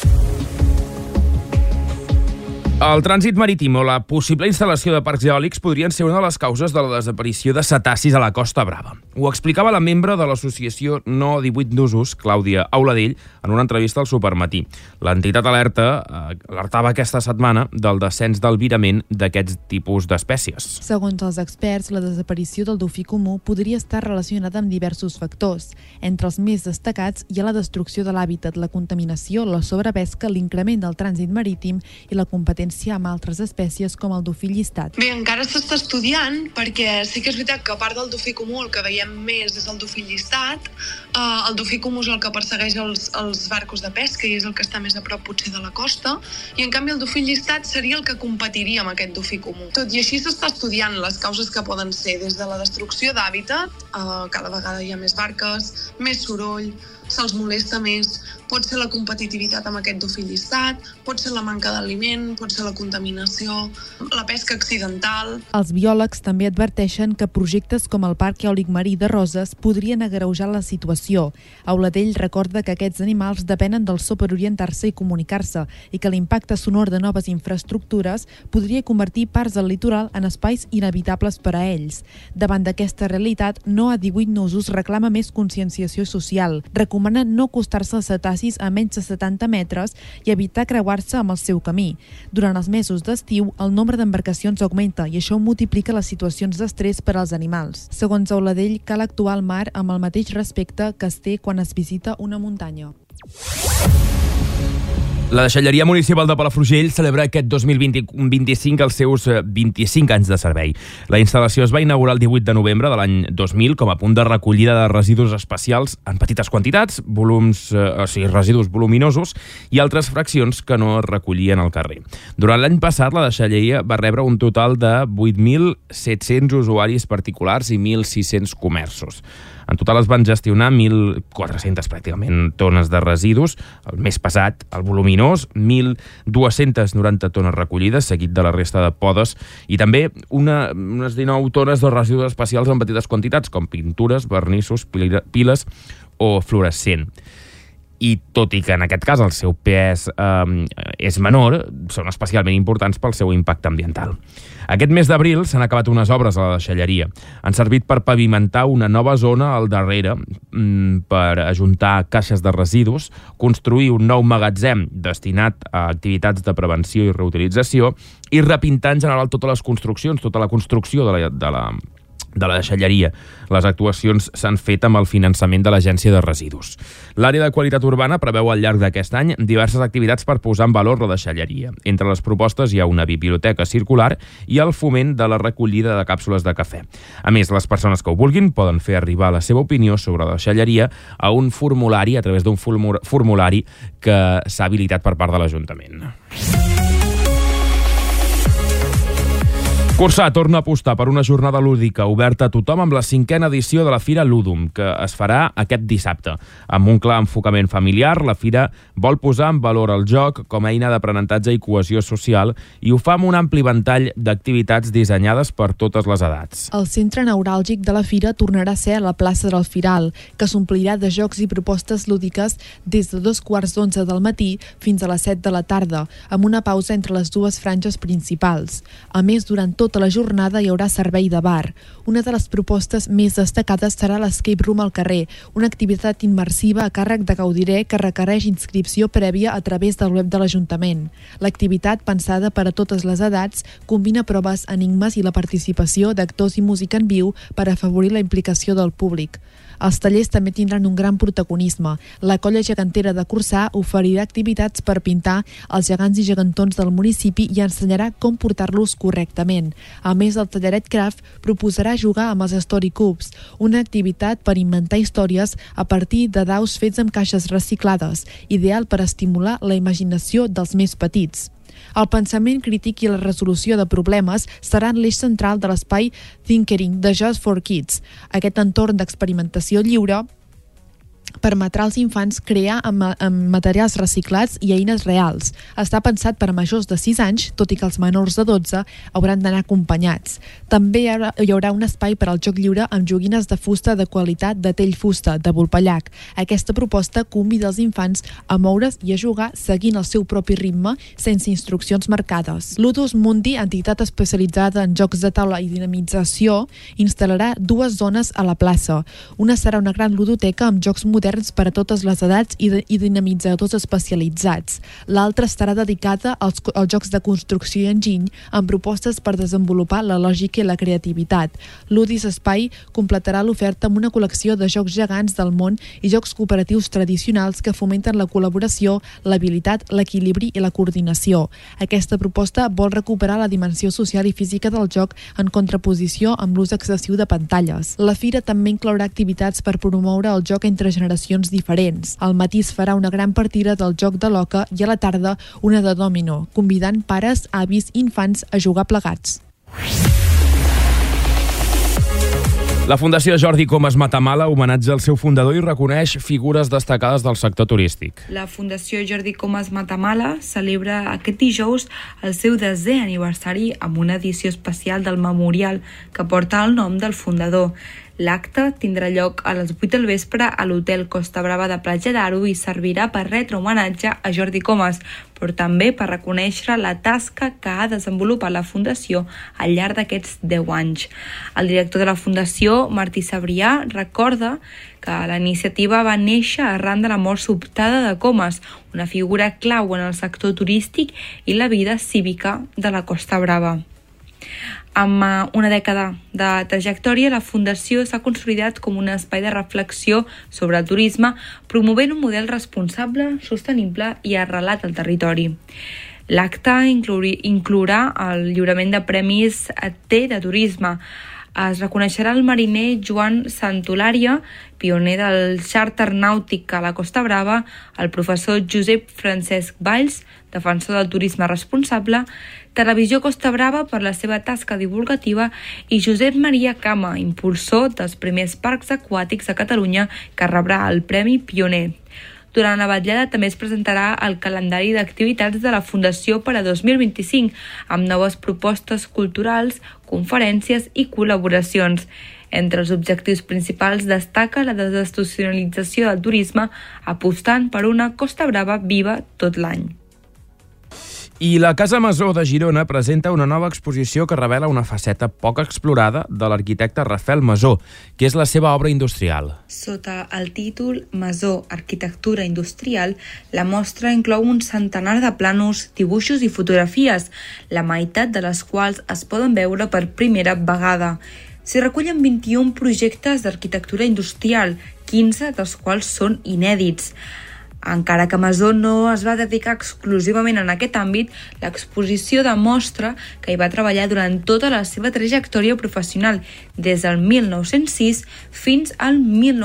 el trànsit marítim o la possible instal·lació de parcs eòlics podrien ser una de les causes de la desaparició de cetacis a la Costa Brava. Ho explicava la membre de l'associació No 18 d'Usos, Clàudia Auladell, en una entrevista al Supermatí. L'entitat alertava aquesta setmana del descens del virament d'aquests tipus d'espècies. Segons els experts, la desaparició del dofí comú podria estar relacionada amb diversos factors. Entre els més destacats hi ha la destrucció de l'hàbitat, la contaminació, la sobrepesca, l'increment del trànsit marítim i la competència amb altres espècies com el dofí llistat. Bé, encara s'està estudiant perquè sí que és veritat que a part del dofí comú el que veiem més és el dofí llistat. El dofí comú és el que persegueix els barcos de pesca i és el que està més a prop potser de la costa, i en canvi el dofí llistat seria el que competiria amb aquest dofí comú. Tot i així s'està estudiant les causes que poden ser des de la destrucció d'hàbitat, cada vegada hi ha més barques, més soroll, se'ls molesta més, pot ser la competitivitat amb aquest dofí llistat, pot ser la manca d'aliment, pot ser la contaminació, la pesca accidental. Els biòlegs també adverteixen que projectes com el Parc Eòlic Marí de Roses podrien agreujar la situació. Auladell recorda que aquests animals depenen del so per orientar-se i comunicar-se i que l'impacte sonor de noves infraestructures podria convertir parts del litoral en espais inevitables per a ells. Davant d'aquesta realitat, No a 18 Nusos reclama més conscienciació social. Recomana no acostar-se als cetacis a menys de 70 metres i evitar creuar-se amb el seu camí. Durant els mesos d'estiu, el nombre d'embarcacions augmenta i això multiplica les situacions d'estrès per als animals. Segons Auladell, cal actuar al mar amb el mateix respecte que es té quan es visita una muntanya. La deixalleria municipal de Palafrugell celebra aquest 2025 els seus 25 anys de servei. La instal·lació es va inaugurar el 18 de novembre de l'any 2000 com a punt de recollida de residus especials en petites quantitats, residus voluminosos i altres fraccions que no es recollien al carrer. Durant l'any passat, la deixalleria va rebre un total de 8.700 usuaris particulars i 1.600 comerços. En total es van gestionar 1.400 pràcticament tones de residus, el més pesat, el voluminós, 1.290 tones recollides, seguit de la resta de podes, i també unes 19 tones de residus especials en petites quantitats, com pintures, vernissos, piles o fluorescent. I tot i que en aquest cas el seu pes és menor, són especialment importants pel seu impacte ambiental. Aquest mes d'abril s'han acabat unes obres a la deixalleria. Han servit per pavimentar una nova zona al darrere, per ajuntar caixes de residus, construir un nou magatzem destinat a activitats de prevenció i reutilització i repintar en general totes les construccions, tota la construcció de la deixalleria. Les actuacions s'han fet amb el finançament de l'Agència de Residus. L'àrea de qualitat urbana preveu al llarg d'aquest any diverses activitats per posar en valor la deixalleria. Entre les propostes hi ha una biblioteca circular i el foment de la recollida de càpsules de cafè. A més, les persones que ho vulguin poden fer arribar la seva opinió sobre la deixalleria a un formulari, a través d'un formulari que s'ha habilitat per part de l'Ajuntament. Cursà torna a apostar per una jornada lúdica oberta a tothom amb la 5a edició de la Fira Ludum, que es farà aquest dissabte. Amb un clar enfocament familiar, la Fira vol posar en valor el joc com a eina d'aprenentatge i cohesió social i ho fa amb un ampli ventall d'activitats dissenyades per totes les edats. El centre neuràlgic de la Fira tornarà a ser a la plaça del Firal, que s'omplirà de jocs i propostes lúdiques des de 2:15 del matí fins a les 7 de la tarda, amb una pausa entre les dues franges principals. A més, durant tota la jornada hi haurà servei de bar. Una de les propostes més destacades serà l'Escape Room al carrer, una activitat immersiva a càrrec de Gaudiré que requereix inscripció prèvia a través del web de l'Ajuntament. L'activitat, pensada per a totes les edats, combina proves, enigmes i la participació d'actors i música en viu per afavorir la implicació del públic. Els tallers també tindran un gran protagonisme. La colla gegantera de Corçà oferirà activitats per pintar els gegants i gegantons del municipi i ensenyarà com portar-los correctament. A més, el Tallaret Craft proposarà jugar amb els Story Cubes, una activitat per inventar històries a partir de daus fets amb caixes reciclades, ideal per estimular la imaginació dels més petits. El pensament crític i la resolució de problemes seran l'eix central de l'espai Thinkering de Just for Kids. Aquest entorn d'experimentació lliure permetrà als infants crear amb materials reciclats i eines reals. Està pensat per a majors de 6 anys, tot i que els menors de 12 hauran d'anar acompanyats. També hi haurà un espai per al joc lliure amb joguines de fusta de qualitat de Tell Fusta, de Vulpellac. Aquesta proposta convida els infants a moure's i a jugar seguint el seu propi ritme, sense instruccions marcades. Ludus Mundi, entitat especialitzada en jocs de taula i dinamització, instal·larà 2 zones a la plaça. Una serà una gran ludoteca amb jocs moderns per a totes les edats i dinamitzadors especialitzats. L'altra estarà dedicada als jocs de construcció i enginy, amb propostes per desenvolupar la lògica i la creativitat. Ludis Espai completarà l'oferta amb una col·lecció de jocs gegants del món i jocs cooperatius tradicionals que fomenten la col·laboració, l'habilitat, l'equilibri i la coordinació. Aquesta proposta vol recuperar la dimensió social i física del joc en contraposició amb l'ús excessiu de pantalles. La fira també inclourà activitats per promoure el joc entre generacions diferents. Al matí es farà una gran partida del joc de l'oca i a la tarda una de dòmino, convidant pares, avis i infants a jugar plegats. La Fundació Jordi Comas Matamala homenatja el seu fundador i reconeix figures destacades del sector turístic. La Fundació Jordi Comas Matamala celebra aquest dijous el seu 10è aniversari amb una edició especial del memorial que porta el nom del fundador. L'acte tindrà lloc a les 8 del vespre a l'Hotel Costa Brava de Platja d'Aro i servirà per retre homenatge a Jordi Comas, però també per reconèixer la tasca que ha desenvolupat la Fundació al llarg d'aquests 10 anys. El director de la Fundació, Martí Sabrià, recorda que la iniciativa va néixer arran de la mort sobtada de Comas, una figura clau en el sector turístic i la vida cívica de la Costa Brava. Amb una dècada de trajectòria, la Fundació s'ha consolidat com un espai de reflexió sobre el turisme, promovent un model responsable, sostenible i arrelat al territori. L'acte inclourà el lliurament de premis T de turisme. Es reconeixerà el mariner Joan Santolària, pioner del xàrter nàutic a la Costa Brava, el professor Josep Francesc Valls, defensor del turisme responsable, Televisió Costa Brava per la seva tasca divulgativa i Josep Maria Cama, impulsor dels primers parcs aquàtics a Catalunya, que rebrà el Premi Pioner. Durant la vetllada també es presentarà el calendari d'activitats de la Fundació per a 2025, amb noves propostes culturals, conferències i col·laboracions. Entre els objectius principals destaca la desestacionalització del turisme, apostant per una Costa Brava viva tot l'any. I la Casa Masó de Girona presenta una nova exposició que revela una faceta poc explorada de l'arquitecte Rafael Masó, que és la seva obra industrial. Sota el títol Masó, arquitectura industrial, la mostra inclou un centenar de plànols, dibuixos i fotografies, la meitat de les quals es poden veure per primera vegada. S'hi recullen 21 projectes d'arquitectura industrial, 15 dels quals són inèdits. Encara que Masó no es va dedicar exclusivament en aquest àmbit, l'exposició demostra que hi va treballar durant tota la seva trajectòria professional, des del 1906 fins al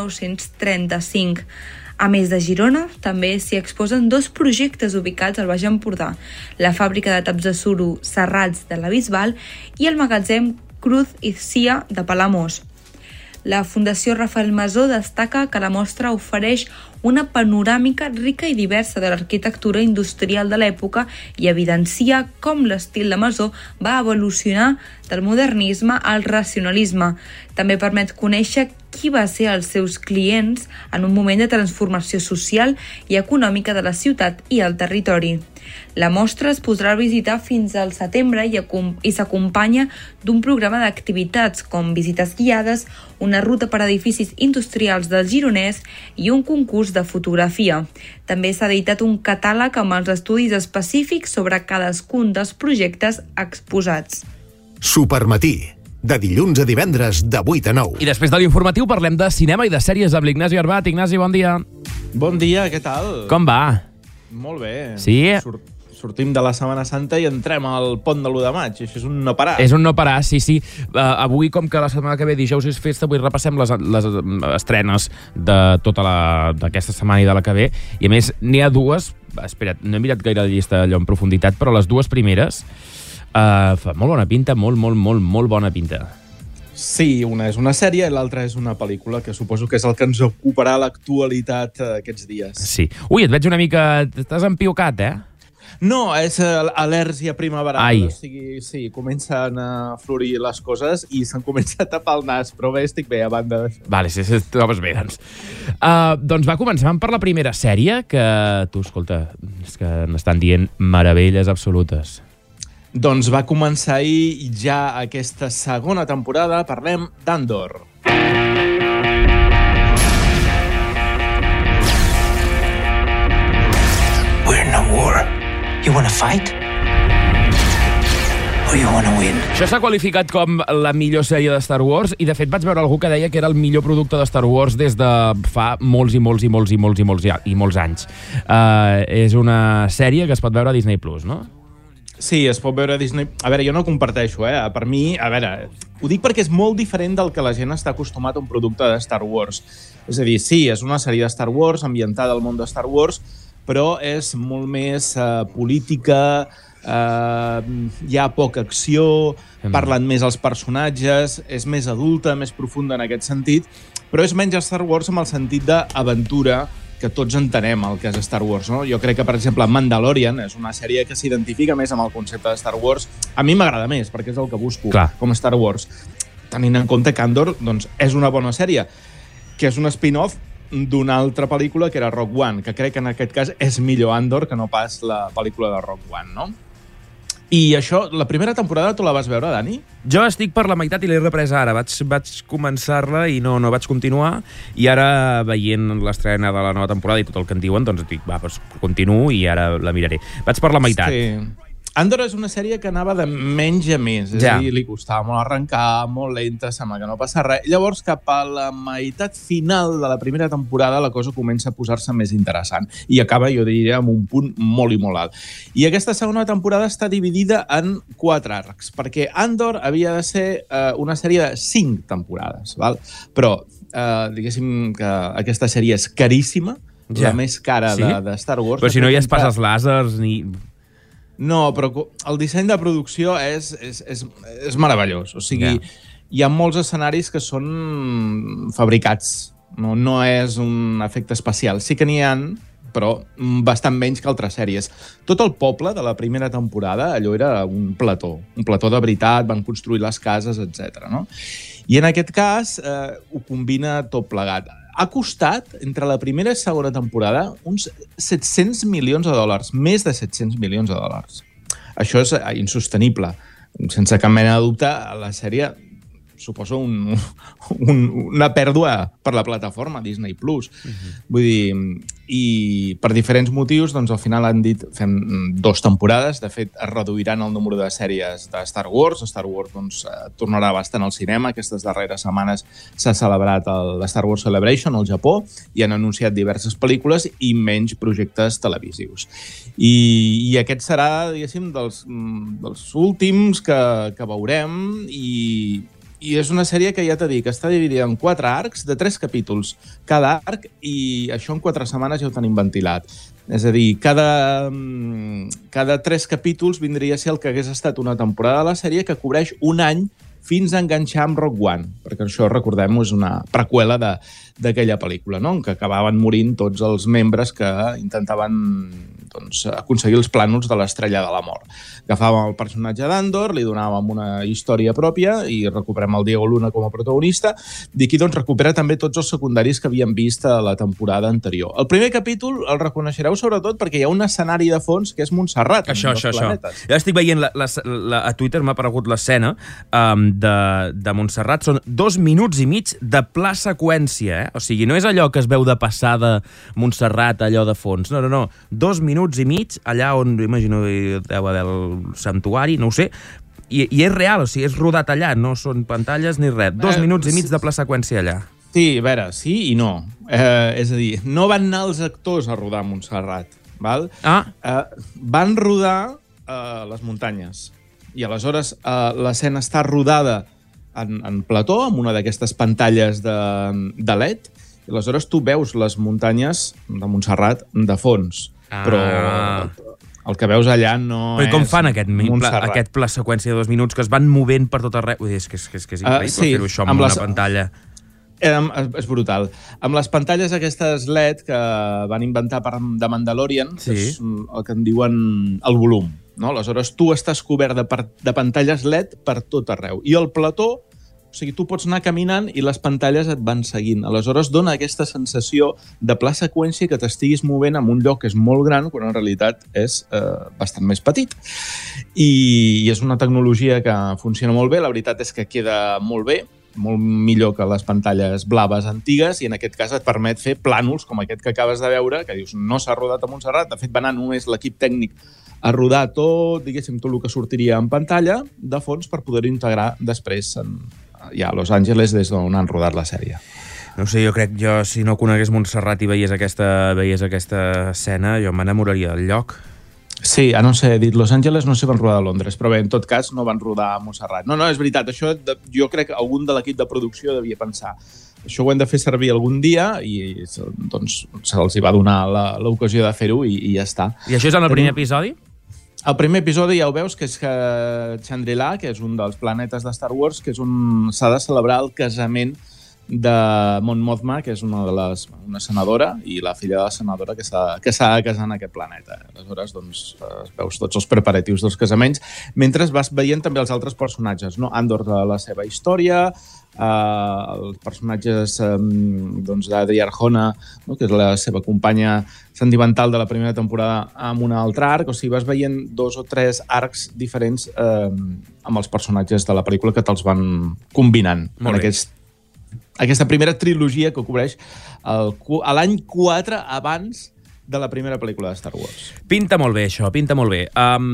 1935. A més de Girona, també s'hi exposen 2 projectes ubicats al Baix Empordà, la fàbrica de taps de suro Serrats de la Bisbal i el magatzem Cruz i Cia de Palamós. La Fundació Rafael Masó destaca que la mostra ofereix una panoràmica rica i diversa de l'arquitectura industrial de l'època i evidencia com l'estil de Masó va evolucionar del modernisme al racionalisme. També permet conèixer qui va ser els seus clients en un moment de transformació social i econòmica de la ciutat i el territori. La mostra es podrà visitar fins al setembre i s'acompanya d'un programa d'activitats com visites guiades, una ruta per edificis industrials del Gironès i un concurs de fotografia. També s'ha editat un catàleg amb els estudis específics sobre cadascun dels projectes exposats. Supermatí, de dilluns a divendres de 8 a 9. I després de l'informatiu parlem de cinema i de sèries amb l'Ignasi Arbat. Ignasi, bon dia. Bon dia, què tal? Com va? Molt bé. Sí? Sortim de la Setmana Santa i entrem al pont de l'1 de maig. Això és un no parar. És un no parar, sí. Avui, com que la setmana que ve dijous és festa, avui repassem les estrenes de tota d'aquesta setmana i de la que ve. I a més, n'hi ha 2. Espera't, no he mirat gaire la llista allò en profunditat, però les 2 primeres fa molt bona pinta, molt bona pinta. Sí, una és una sèrie i l'altra és una pel·lícula, que suposo que és el que ens ocuparà l'actualitat aquests dies. Sí. Ui, et veig una mica... T'has empiocat, No, és al·lèrgia primaveral. Ai. O sigui, sí, comencen a florir les coses i se'm comença a tapar el nas, però bé, estic bé a banda d'això. Vale, sí, trobes bé, doncs. Doncs va, començar per la primera sèrie, que tu, escolta, és que n'estan dient meravelles absolutes. Doncs va començar ahir ja aquesta segona temporada. Parlem d'Andor. We're in a war. You wanna fight? Or you wanna win? Això s'ha qualificat com la millor sèrie de Star Wars i, de fet, vaig veure algú que deia que era el millor producte de Star Wars des de fa molts anys. És una sèrie que es pot veure a Disney+, no? Sí, es pot veure a Disney... A veure, jo no comparteixo, Per mi, a veure, ho dic perquè és molt diferent del que la gent està acostumat a un producte de Star Wars. És a dir, sí, és una sèrie de Star Wars, ambientada al món de Star Wars, però és molt més política, hi ha poca acció, parlen més els personatges, és més adulta, més profunda en aquest sentit, però és menys Star Wars amb el sentit d'aventura que tots entenem el que és Star Wars, no? Jo crec que, per exemple, Mandalorian és una sèrie que s'identifica més amb el concepte de Star Wars. A mi m'agrada més, perquè és el que busco com Star Wars. Tenint en compte que Andor doncs, és una bona sèrie, que és un spin-off d'una altra pel·lícula que era Rogue One, que crec que en aquest cas és millor Andor que no pas la pel·lícula de Rogue One, no? I això, la primera temporada tu la vas veure, Dani? Jo estic per la meitat i l'he represa ara. Vaig començar-la i no vaig continuar, i ara, veient l'estrena de la nova temporada i tot el que en diuen, doncs dic, va, doncs continuo i ara la miraré. Vaig per la meitat. Sí. Andor és una sèrie que anava de menys a més, és a dir, li costava molt arrencar, molt lenta, sembla que no passa res. Llavors, cap a la meitat final de la primera temporada, la cosa comença a posar-se més interessant i acaba, jo diria, amb un punt molt i molt alt. I aquesta segona temporada està dividida en 4 arcs, perquè Andor havia de ser una sèrie de 5 temporades, val? Però diguéssim que aquesta sèrie és caríssima, la més cara de Star Wars. Però si no hi ha espases làsers ni... No, però el disseny de producció és meravellós. O sigui, hi ha molts escenaris que són fabricats. No és un efecte especial. Sí que n'hi ha, però bastant menys que altres sèries. Tot el poble de la primera temporada, allò era un plató de veritat, van construir les cases, etc. No? I en aquest cas ho combina tot plegat. Ha costat, entre la primera i segona temporada, uns $700 milions, més de $700 milions. Això és insostenible. Sense cap mena de dubte, la sèrie suposa una pèrdua per la plataforma Disney+. Vull dir, i per diferents motius, doncs al final han dit fem 2 temporades. De fet, es reduiran el número de sèries de Star Wars. Star Wars doncs, tornarà bastant al cinema. Aquestes darreres setmanes s'ha celebrat la Star Wars Celebration al Japó i han anunciat diverses pel·lícules i menys projectes televisius. I aquest serà, diguéssim, dels últims que veurem, i és una sèrie que ja t'he dit que està dividida en 4 arcs de 3 capítols cada arc, i això en 4 setmanes ja ho tenim ventilat. És a dir, cada 3 capítols vindria a ser el que hagués estat una temporada de la sèrie, que cobreix un any fins a enganxar amb Rogue One, perquè això, recordem-ho, és una preqüela d'aquella pel·lícula, no? En què acabaven morint tots els membres que intentaven aconseguir els plànols de l'Estrella de la Mort. Agafàvem el personatge d'Andor, li donàvem una història pròpia i recuperem el Diego Luna com a protagonista, i aquí recupera també tots els secundaris que havíem vist a la temporada anterior. El primer capítol el reconeixereu sobretot perquè hi ha un escenari de fons que és Montserrat. Això. Ja estic veient, a Twitter m'ha aparegut l'escena de Montserrat. Són 2 minuts i mig de pla seqüència, O sigui, no és allò que es veu de passada Montserrat, allò de fons. No. 2 minuts i mig, allà on, imagino, deu haver el santuari, no ho sé, i és real, o sigui, és rodat allà, no són pantalles ni res. 2 minuts i mig de pla seqüència allà. Sí, a veure, sí i no. És a dir, no van anar els actors a rodar a Montserrat, val? Van rodar les muntanyes, i aleshores l'escena està rodada en plató, amb una d'aquestes pantalles de LED, i aleshores tu veus les muntanyes de Montserrat de fons. Però El que veus allà no Però és... com fan aquest pla seqüència de 2 minuts que es van movent per tot arreu? És que és increïble fer-ho això amb una pantalla. És brutal. Amb les pantalles aquestes LED que van inventar de Mandalorian, que és el que en diuen el volum. No? Aleshores, tu estàs cobert de pantalles LED per tot arreu. I el plató, o sigui, tu pots anar caminant i les pantalles et van seguint. Aleshores, dona aquesta sensació de pla seqüència que t'estiguis movent en un lloc que és molt gran, quan en realitat és bastant més petit. I és una tecnologia que funciona molt bé. La veritat és que queda molt bé, molt millor que les pantalles blaves antigues, i en aquest cas et permet fer plànols com aquest que acabes de veure, que dius, no s'ha rodat a Montserrat. De fet, va anar només l'equip tècnic a rodar tot, diguéssim, tot el que sortiria en pantalla de fons per poder-ho integrar després ja a Los Angeles, des d'on han rodat la sèrie. No sé, jo crec, si no conegués Montserrat i veiés aquesta escena, jo m'enamoraria del lloc. Sí, no sé, he dit Los Angeles, no sé, van rodar a Londres, però bé, en tot cas no van rodar a Montserrat. No, és veritat, això jo crec que algun de l'equip de producció devia pensar. Això ho hem de fer servir algun dia i doncs se'ls va donar l'ocasió de fer-ho i ja està. I això és en el primer episodi? El primer episodi ja ho veus, que és que Chandrila, que és un dels planetes de Star Wars, que és on s'ha de celebrar el casament de Mon Mothma, que és una senadora, i la filla de la senadora que s'ha de casar en aquest planeta. Aleshores, doncs, veus tots els preparatius dels casaments, mentre vas veient també els altres personatges, no? Andor, la seva història, els personatges d'Adri Arjona, no? Que és la seva companya sentimental de la primera temporada, amb un altre arc. O sigui, vas veient 2 o 3 arcs diferents amb els personatges de la pel·lícula que te'ls van combinant en aquesta primera trilogia que cobreix l'any 4 abans de la primera pel·lícula de Star Wars. Pinta molt bé, això, pinta molt bé.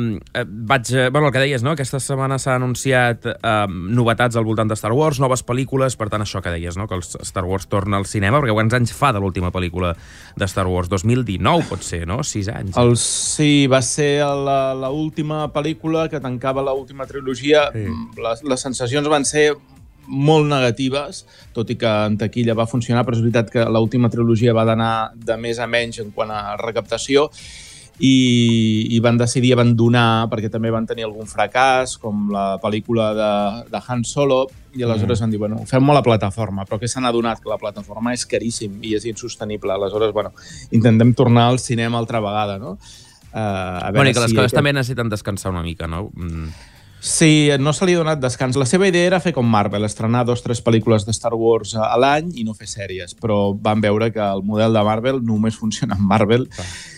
El que deies, no? Aquesta setmana s'ha anunciat novetats al voltant de Star Wars, noves pel·lícules, per tant, això que deies, no? Que el Star Wars torna al cinema, perquè quants anys fa de l'última pel·lícula de Star Wars? 2019, pot ser, no? 6 anys. Sí, va ser l'última pel·lícula que tancava l'última trilogia. Sí. Les sensacions van ser molt negatives, tot i que en taquilla va funcionar, però és veritat que l'última trilogia va d'anar de més a menys en quant a recaptació i van decidir abandonar perquè també van tenir algun fracàs, com la pel·lícula de Han Solo, i aleshores van dir, bueno, fem-ho a la plataforma, però que s'han adonat que la plataforma és caríssim i és insostenible. Aleshores, bueno, intentem tornar al cinema altra vegada, no? I que les coses també necessiten descansar una mica, no? Sí, no se li ha donat descans. La seva idea era fer com Marvel, estrenar 2 o 3 pel·lícules de Star Wars a l'any i no fer sèries, però van veure que el model de Marvel només funciona amb Marvel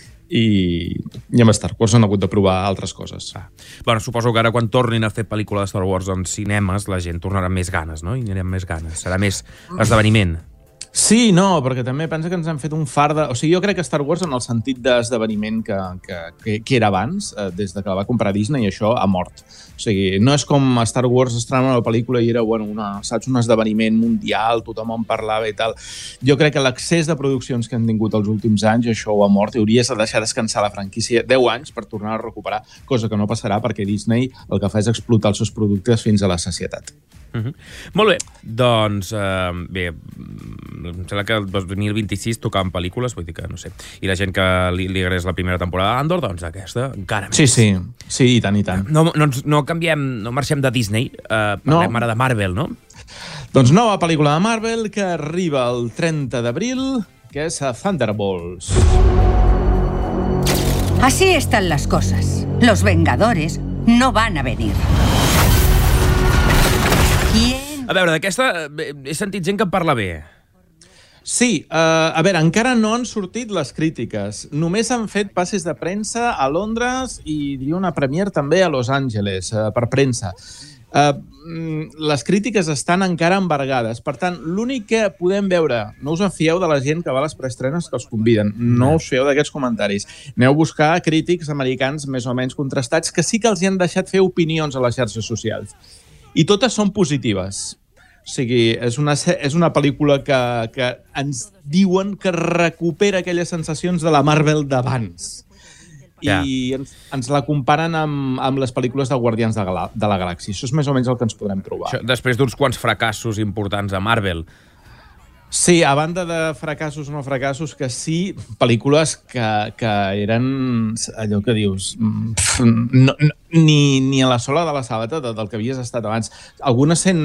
i amb Star Wars han hagut de provar altres coses. Bueno, suposo que ara quan tornin a fer pel·lícula de Star Wars en cinemes la gent tornarà amb més ganes, no? I anirem més ganes. Serà més esdeveniment. Sí, no, perquè també pensa que ens han fet un far de... O sigui, jo crec que Star Wars, en el sentit d'esdeveniment que era abans, des de que la va comprar Disney, això ha mort. O sigui, no és com Star Wars estrenar una pel·lícula i era, bueno, un esdeveniment mundial, tothom en parlava i tal. Jo crec que l'accés de produccions que han tingut els últims anys, això ho ha mort, i hauries de deixar descansar la franquícia 10 anys per tornar a recuperar, cosa que no passarà perquè Disney el que fa és explotar els seus productes fins a la sacietat. Molt bé, doncs bé, em sembla que el 2026 tocaven pel·lícules, vull dir que no sé, i la gent que li agradés la primera temporada d'Andor, doncs aquesta encara més. Sí, i tant, i tant. No canviem, no marxem de Disney, parlem ara de Marvel, no? Doncs nova pel·lícula de Marvel que arriba el 30 d'abril, que és Thunderbolts. Así están las cosas. Los Vengadores no van a venir. A veure, d'aquesta he sentit gent que en parla bé. Sí, a veure, encara no han sortit les crítiques. Només han fet passes de premsa a Londres i diria una premiere també a Los Angeles, per premsa. Les crítiques estan encara embargades. Per tant, l'únic que podem veure, no us en fieu de la gent que va a les preestrenes que els conviden, no us fieu d'aquests comentaris. Aneu a buscar crítics americans més o menys contrastats que sí que els hi han deixat fer opinions a les xarxes socials. I totes són positives. O sigui, és una pel·lícula que ens diuen que recupera aquelles sensacions de la Marvel d'abans. I ens la comparen amb les pel·lícules de Guardians de la Galàxia. Això és més o menys el que ens podrem trobar. Després d'uns quants fracassos importants a Marvel. Sí, a banda de fracassos o no fracassos, que sí, pel·lícules que eren allò que dius ni a la sola de la sabata del que havies estat abans. Algunes sent,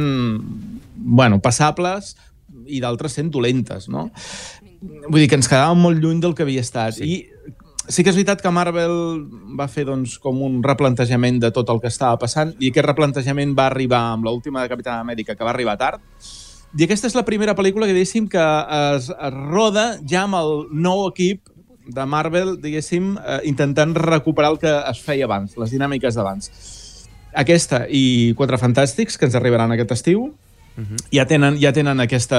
passables i d'altres sent dolentes, no? Vull dir que ens quedàvem molt lluny del que havia estat. I sí que és veritat que Marvel va fer com un replantejament de tot el que estava passant i aquest replantejament va arribar amb l'última de Capitán Amèrica, que va arribar tard. I aquesta és la primera pel·lícula que, diguéssim, que es roda ja amb el nou equip de Marvel, diguéssim, intentant recuperar el que es feia abans, les dinàmiques d'abans. Aquesta i Quatre Fantàstics, que ens arribaran aquest estiu, ja tenen aquesta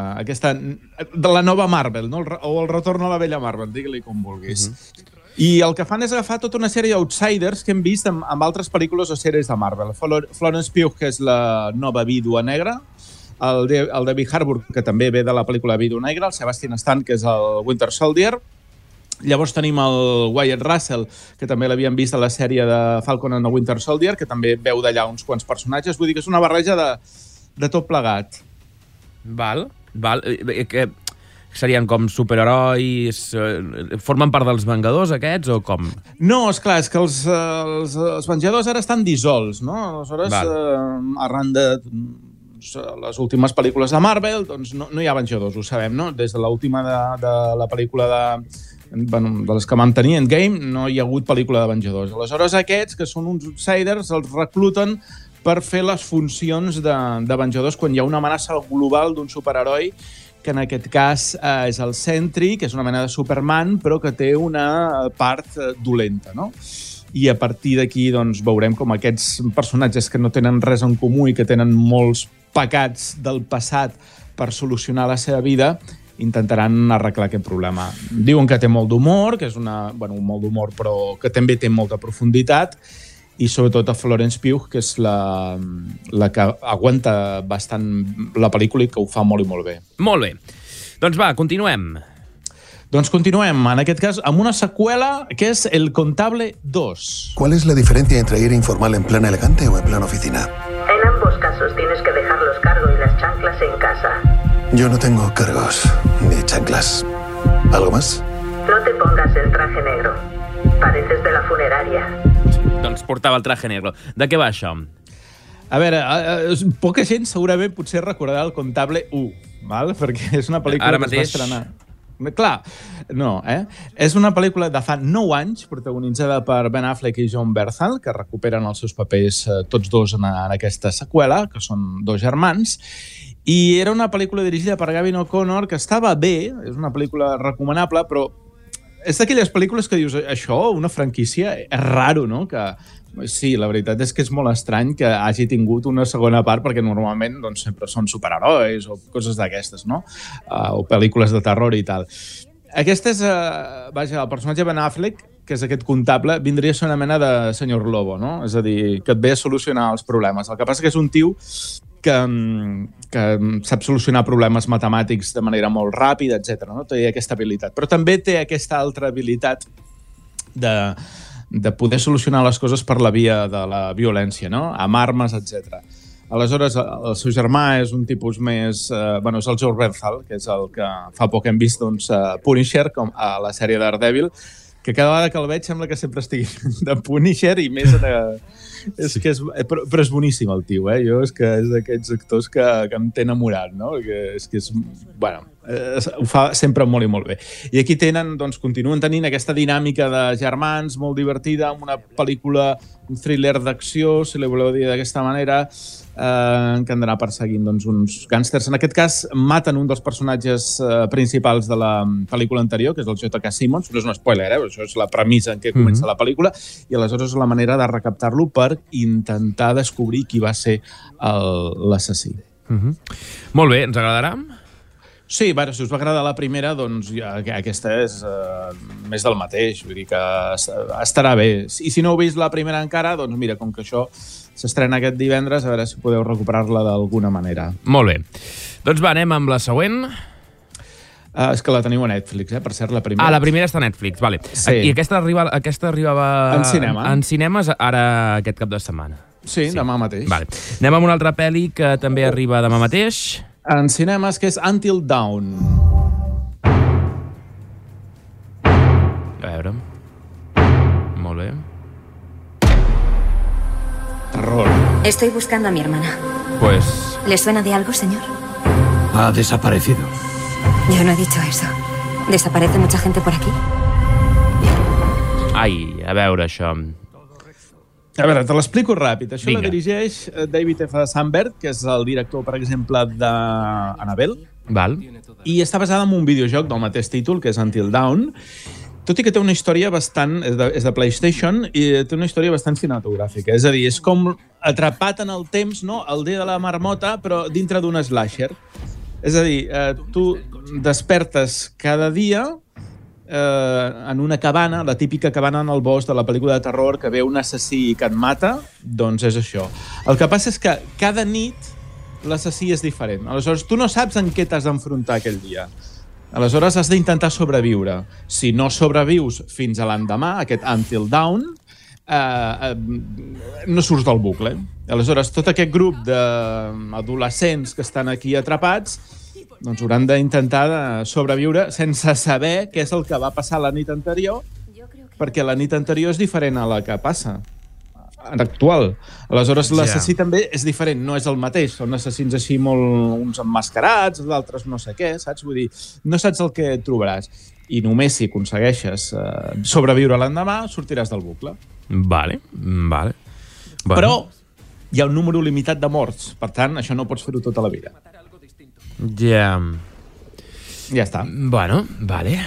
de la nova Marvel, no? O el retorn a la vella Marvel, digue-li com vulguis. I el que fan és agafar tota una sèrie d'outsiders que hem vist amb altres pel·lícules o sèries de Marvel. Florence Pugh, que és la nova vídua negra, el David Harbour, que també ve de la pel·lícula Vídua Negra, el Sebastian Stan, que és el Winter Soldier. Llavors tenim el Wyatt Russell, que també l'havíem vist a la sèrie de Falcon and the Winter Soldier, que també veu d'allà uns quants personatges. Vull dir que és una barreja de tot plegat. Val. Que serien com superherois? Formen part dels Vengadors, aquests, o com? No, esclar, és que els Vengadors ara estan dissolts, no? Aleshores, arran de les últimes pel·lícules de Marvel, doncs no hi ha Vengadors, ho sabem, no? Des de l'última de la pel·lícula de les que vam tenir, Endgame, no hi ha hagut pel·lícula de Vengadors. Aleshores, aquests, que són uns outsiders, els recluten per fer les funcions de Vengadors quan hi ha una amenaça global d'un superheroi, que en aquest cas és el Sentry, que és una mena de Superman, però que té una part dolenta, no? I a partir d'aquí doncs, veurem com aquests personatges que no tenen res en comú i que tenen molts pecats del passat per solucionar la seva vida, intentaran arreglar aquest problema. Diuen que té molt d'humor, que és molt d'humor, però que també té molta profunditat, i sobretot a Florence Pugh, que és la que aguanta bastant la pel·lícula i que ho fa molt i molt bé. Molt bé. Doncs va, continuem. Doncs continuem, en aquest cas, amb una seqüela que és El Contable 2. ¿Cuál es la diferencia entre ir informal en plan elegante o en plan oficina? En ambos casos tienes que dejar los cargos y las chanclas en casa. Yo no tengo cargos ni chanclas. ¿Algo más? No te pongas el traje negro. Pareces de la funeraria. Doncs portava el traje negro. De què va això? A veure, poca gent segurament potser recordarà El Contable 1, val? Perquè és una pel·lícula que es va estrenar. Clar, no, És una pel·lícula de fa 9 anys, protagonitzada per Ben Affleck i Jon Bernthal, que recuperen els seus papers tots dos en aquesta seqüela, que són dos germans, i era una pel·lícula dirigida per Gavin O'Connor, que estava bé, és una pel·lícula recomanable, però és d'aquelles pel·lícules que dius, això, una franquícia, és raro, no? Que sí, la veritat és que és molt estrany que hagi tingut una segona part, perquè normalment doncs, sempre són superherois o coses d'aquestes, no? O pel·lícules de terror i tal. Aquesta és, el personatge Ben Affleck, que és aquest comptable, vindria a ser una mena de senyor Lobo, no? És a dir, que et ve a solucionar els problemes. El que passa que és un tio que sap solucionar problemes matemàtics de manera molt ràpida, etc. No? Té aquesta habilitat. Però també té aquesta altra habilitat de poder solucionar les coses per la via de la violència, no? Amb armes, etc. Aleshores, el seu germà és un tipus més... és el Jon Bernthal, que és el que fa poc hem vist Punisher, com a la sèrie Daredevil, que cada vegada que el veig sembla que sempre estigui de Punisher i més... Però és boníssim el tio, Jo és que és d'aquests actors que em té enamorat, no? Ho fa sempre molt i molt bé. I aquí continuen tenint aquesta dinàmica de germans molt divertida, amb una pel·lícula, un thriller d'acció, si li voleu dir d'aquesta manera, que han d'anar perseguint uns gàngsters. En aquest cas, maten un dels personatges principals de la pel·lícula anterior, que és el J.K. Simmons. No és un spoiler, això és la premissa en què comença la pel·lícula, i aleshores és la manera de recaptar-lo per intentar descobrir qui va ser l'assassí. Molt bé, ens agradarà? Sí, si us va agradar la primera, doncs aquesta és més del mateix, vull dir que estarà bé. I si no heu vist la primera encara, doncs mira, com que això s'estrena aquest divendres, a veure si podeu recuperar-la d'alguna manera. Molt bé. Doncs va, anem amb la següent. És que la teniu a Netflix, per cert, la primera. La primera està a Netflix, vale. Sí. I aquesta arribava... En cinemes ara aquest cap de setmana. Sí, demà mateix. Vale. Anem amb una altra pel·li que també arriba demà mateix. en cinemes, que és Until Dawn. A veure... Molt bé. Terror. Estoy buscando a mi hermana. Pues... ¿Le suena de algo, señor? Ha desaparecido. Yo no he dicho eso. ¿Desaparece mucha gente por aquí? Ai, a veure, això... A veure, te l'explico ràpid. Això Vinga. la dirigeix David F. Sandberg, que és el director, per exemple, d'Annabelle. Val. I està basada en un videojoc del mateix títol, que és Until Dawn, tot i que té una història bastant... És de PlayStation i té una història bastant cinematogràfica. És a dir, és com atrapat en el temps, no? El dia de la marmota, però dintre d'un slasher. És a dir, tu despertes cada dia en una cabana, la típica cabana en el bosc de la pel·lícula de terror, que ve un assassí que et mata, doncs és això. El que passa és que cada nit l'assassí és diferent. Aleshores, tu no saps en què t'has d'enfrontar aquell dia. Aleshores, has d'intentar sobreviure. Si no sobrevius fins a l'endemà, aquest Until Dawn, no surts del bucle. Aleshores, tot aquest grup d'adolescents que estan aquí atrapats doncs hauran d'intentar sobreviure sense saber què és el que va passar la nit anterior, perquè la nit anterior és diferent a la que passa actual. Aleshores, l'assassí també és diferent, no és el mateix. Són assassins així molt uns emmascarats, d'altres no sé què, saps? Vull dir, no saps el que trobaràs. I només si aconsegueixes sobreviure l'endemà, sortiràs del bucle. Vale. Bueno. Però hi ha un número limitat de morts. Per tant, això no pots fer-ho tota la vida. Ja està. Bueno, vale.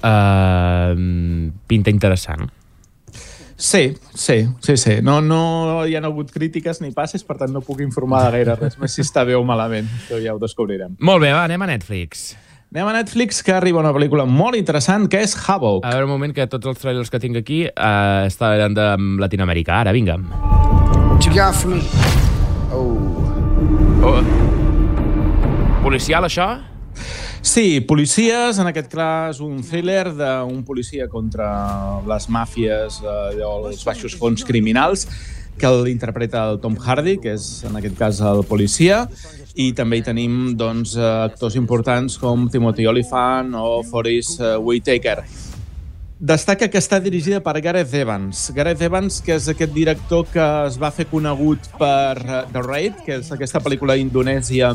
Pinta interessant. Sí. No hi ha hagut crítiques ni passes, per tant no puc informar de gaire res més si està bé o malament. Això ja ho descobrirem. Molt bé, va, anem a Netflix. Anem a Netflix, que arriba una pel·lícula molt interessant, que és Havoc. A veure un moment, que tots els trailers que tinc aquí estaran de Latinoamèrica. Ara, vinga. What you got for me? Policial, això? Sí, policies, en aquest cas un thriller d'un policia contra les màfies, els baixos fons criminals, que l'interpreta el Tom Hardy, que és en aquest cas el policia, i també hi tenim doncs, actors importants com Timothy Olyphant o Forest Whitaker. Destaca que està dirigida per Gareth Evans. Gareth Evans, que és aquest director que es va fer conegut per The Raid, que és aquesta pel·lícula indonèsia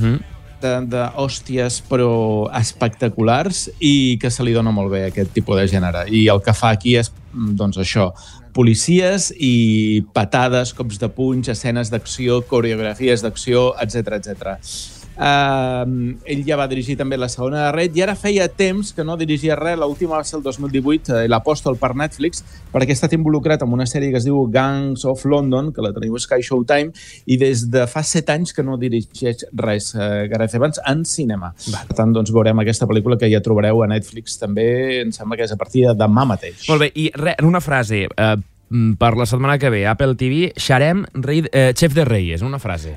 d'hòsties però espectaculars i que se li dona molt bé aquest tipus de gènere. I el que fa aquí és, doncs això, policies i patades, cops de punys, escenes d'acció, coreografies d'acció, etc. Ell ja va dirigir també la segona de Raid i ara feia temps que no dirigia res. L'última va ser el 2018, l'Apòstol per Netflix, perquè ha estat involucrat en una sèrie que es diu Gangs of London, que la teniu a Sky Showtime, i des de fa 7 anys que no dirigeix res, Gareth Evans, en cinema. Per tant, doncs veurem aquesta pel·lícula que ja trobareu a Netflix també, em sembla que és a partir de demà mateix. Molt bé, i en una frase, per la setmana que ve, Apple TV, Sharem, Chef de Reyes, una frase.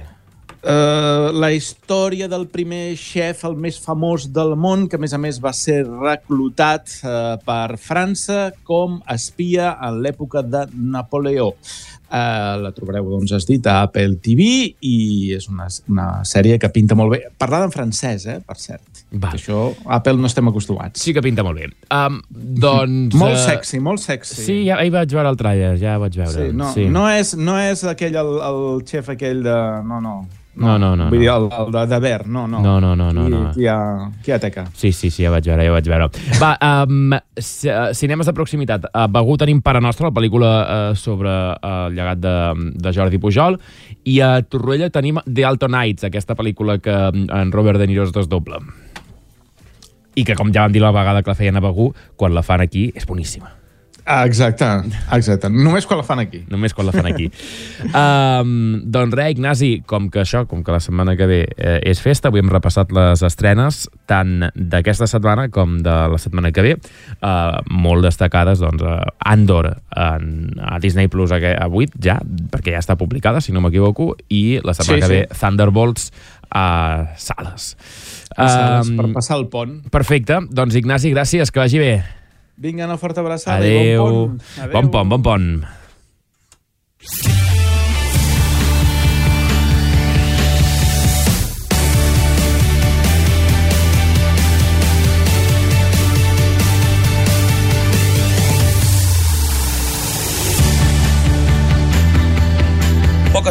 La història del primer xef, el més famós del món, que a més va ser reclutat per França com espia en l'època de Napoleó. La trobareu, doncs, has dit, a Apple TV i és una sèrie que pinta molt bé. Parlada en francès, per cert. Això, Apple no estem acostumats. Sí que pinta molt bé. Doncs... Molt sexy. Sí, ja hi vaig veure el trailer, ja vaig veure. Sí, no és aquell, el xef aquell de... No. No. Vull dir, el de Ver, no. Qui ha teca. Sí, ja vaig veure. Va, cinemes de proximitat. A Begur tenim Pare Nostre, la pel·lícula sobre el llegat de Jordi Pujol, i a Torroella tenim The Alto Nights, aquesta pel·lícula que en Robert De Niro es desdobla. I que, com ja vam dir la vegada que la feien a Begur, quan la fan aquí és boníssima. Exacte. Només quan la fan aquí. Doncs res, Ignasi, com que la setmana que ve és festa, avui hem repassat les estrenes tant d'aquesta setmana com de la setmana que ve, molt destacades, doncs, Andor a Disney Plus avui, ja, perquè ja està publicada, si no m'equivoco, i la setmana que ve Thunderbolts a sales. Per passar el pont. Perfecte, doncs Ignasi, gràcies, que vagi bé. Vinga, una forta abraçada. Adéu. Bon pont.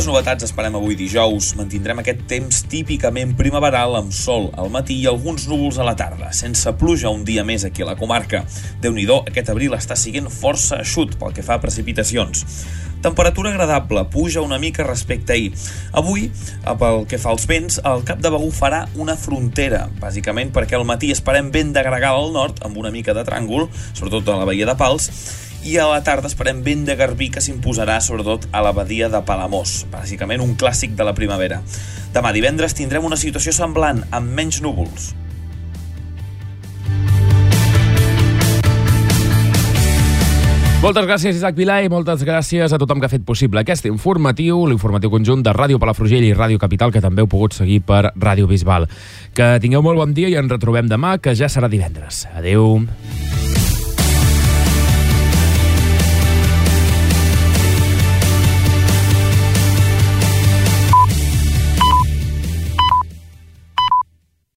Poques novetats esperem avui dijous. Mantindrem aquest temps típicament primaveral amb sol al matí i alguns núvols a la tarda, sense pluja un dia més aquí a la comarca. Déu-n'hi-do, aquest abril està sent força eixut pel que fa a precipitacions. Temperatura agradable, puja una mica respecte a ahir. Avui, pel que fa als vents, el Cap de Begur farà una frontera, bàsicament perquè al matí esperem vent de gregal al nord, amb una mica de tràngol, sobretot a la badia de Pals, i a la tarda esperem vent de garbí que s'imposarà sobretot a la badia de Palamós, bàsicament un clàssic de la primavera. Demà divendres tindrem una situació semblant, amb menys núvols. Moltes gràcies, Isaac Vilà, i moltes gràcies a tothom que ha fet possible aquest informatiu, l'informatiu conjunt de Ràdio Palafrugell i Ràdio Capital, que també heu pogut seguir per Ràdio Bisbal. Que tingueu molt bon dia i ens retrobem demà, que ja serà divendres. Adéu.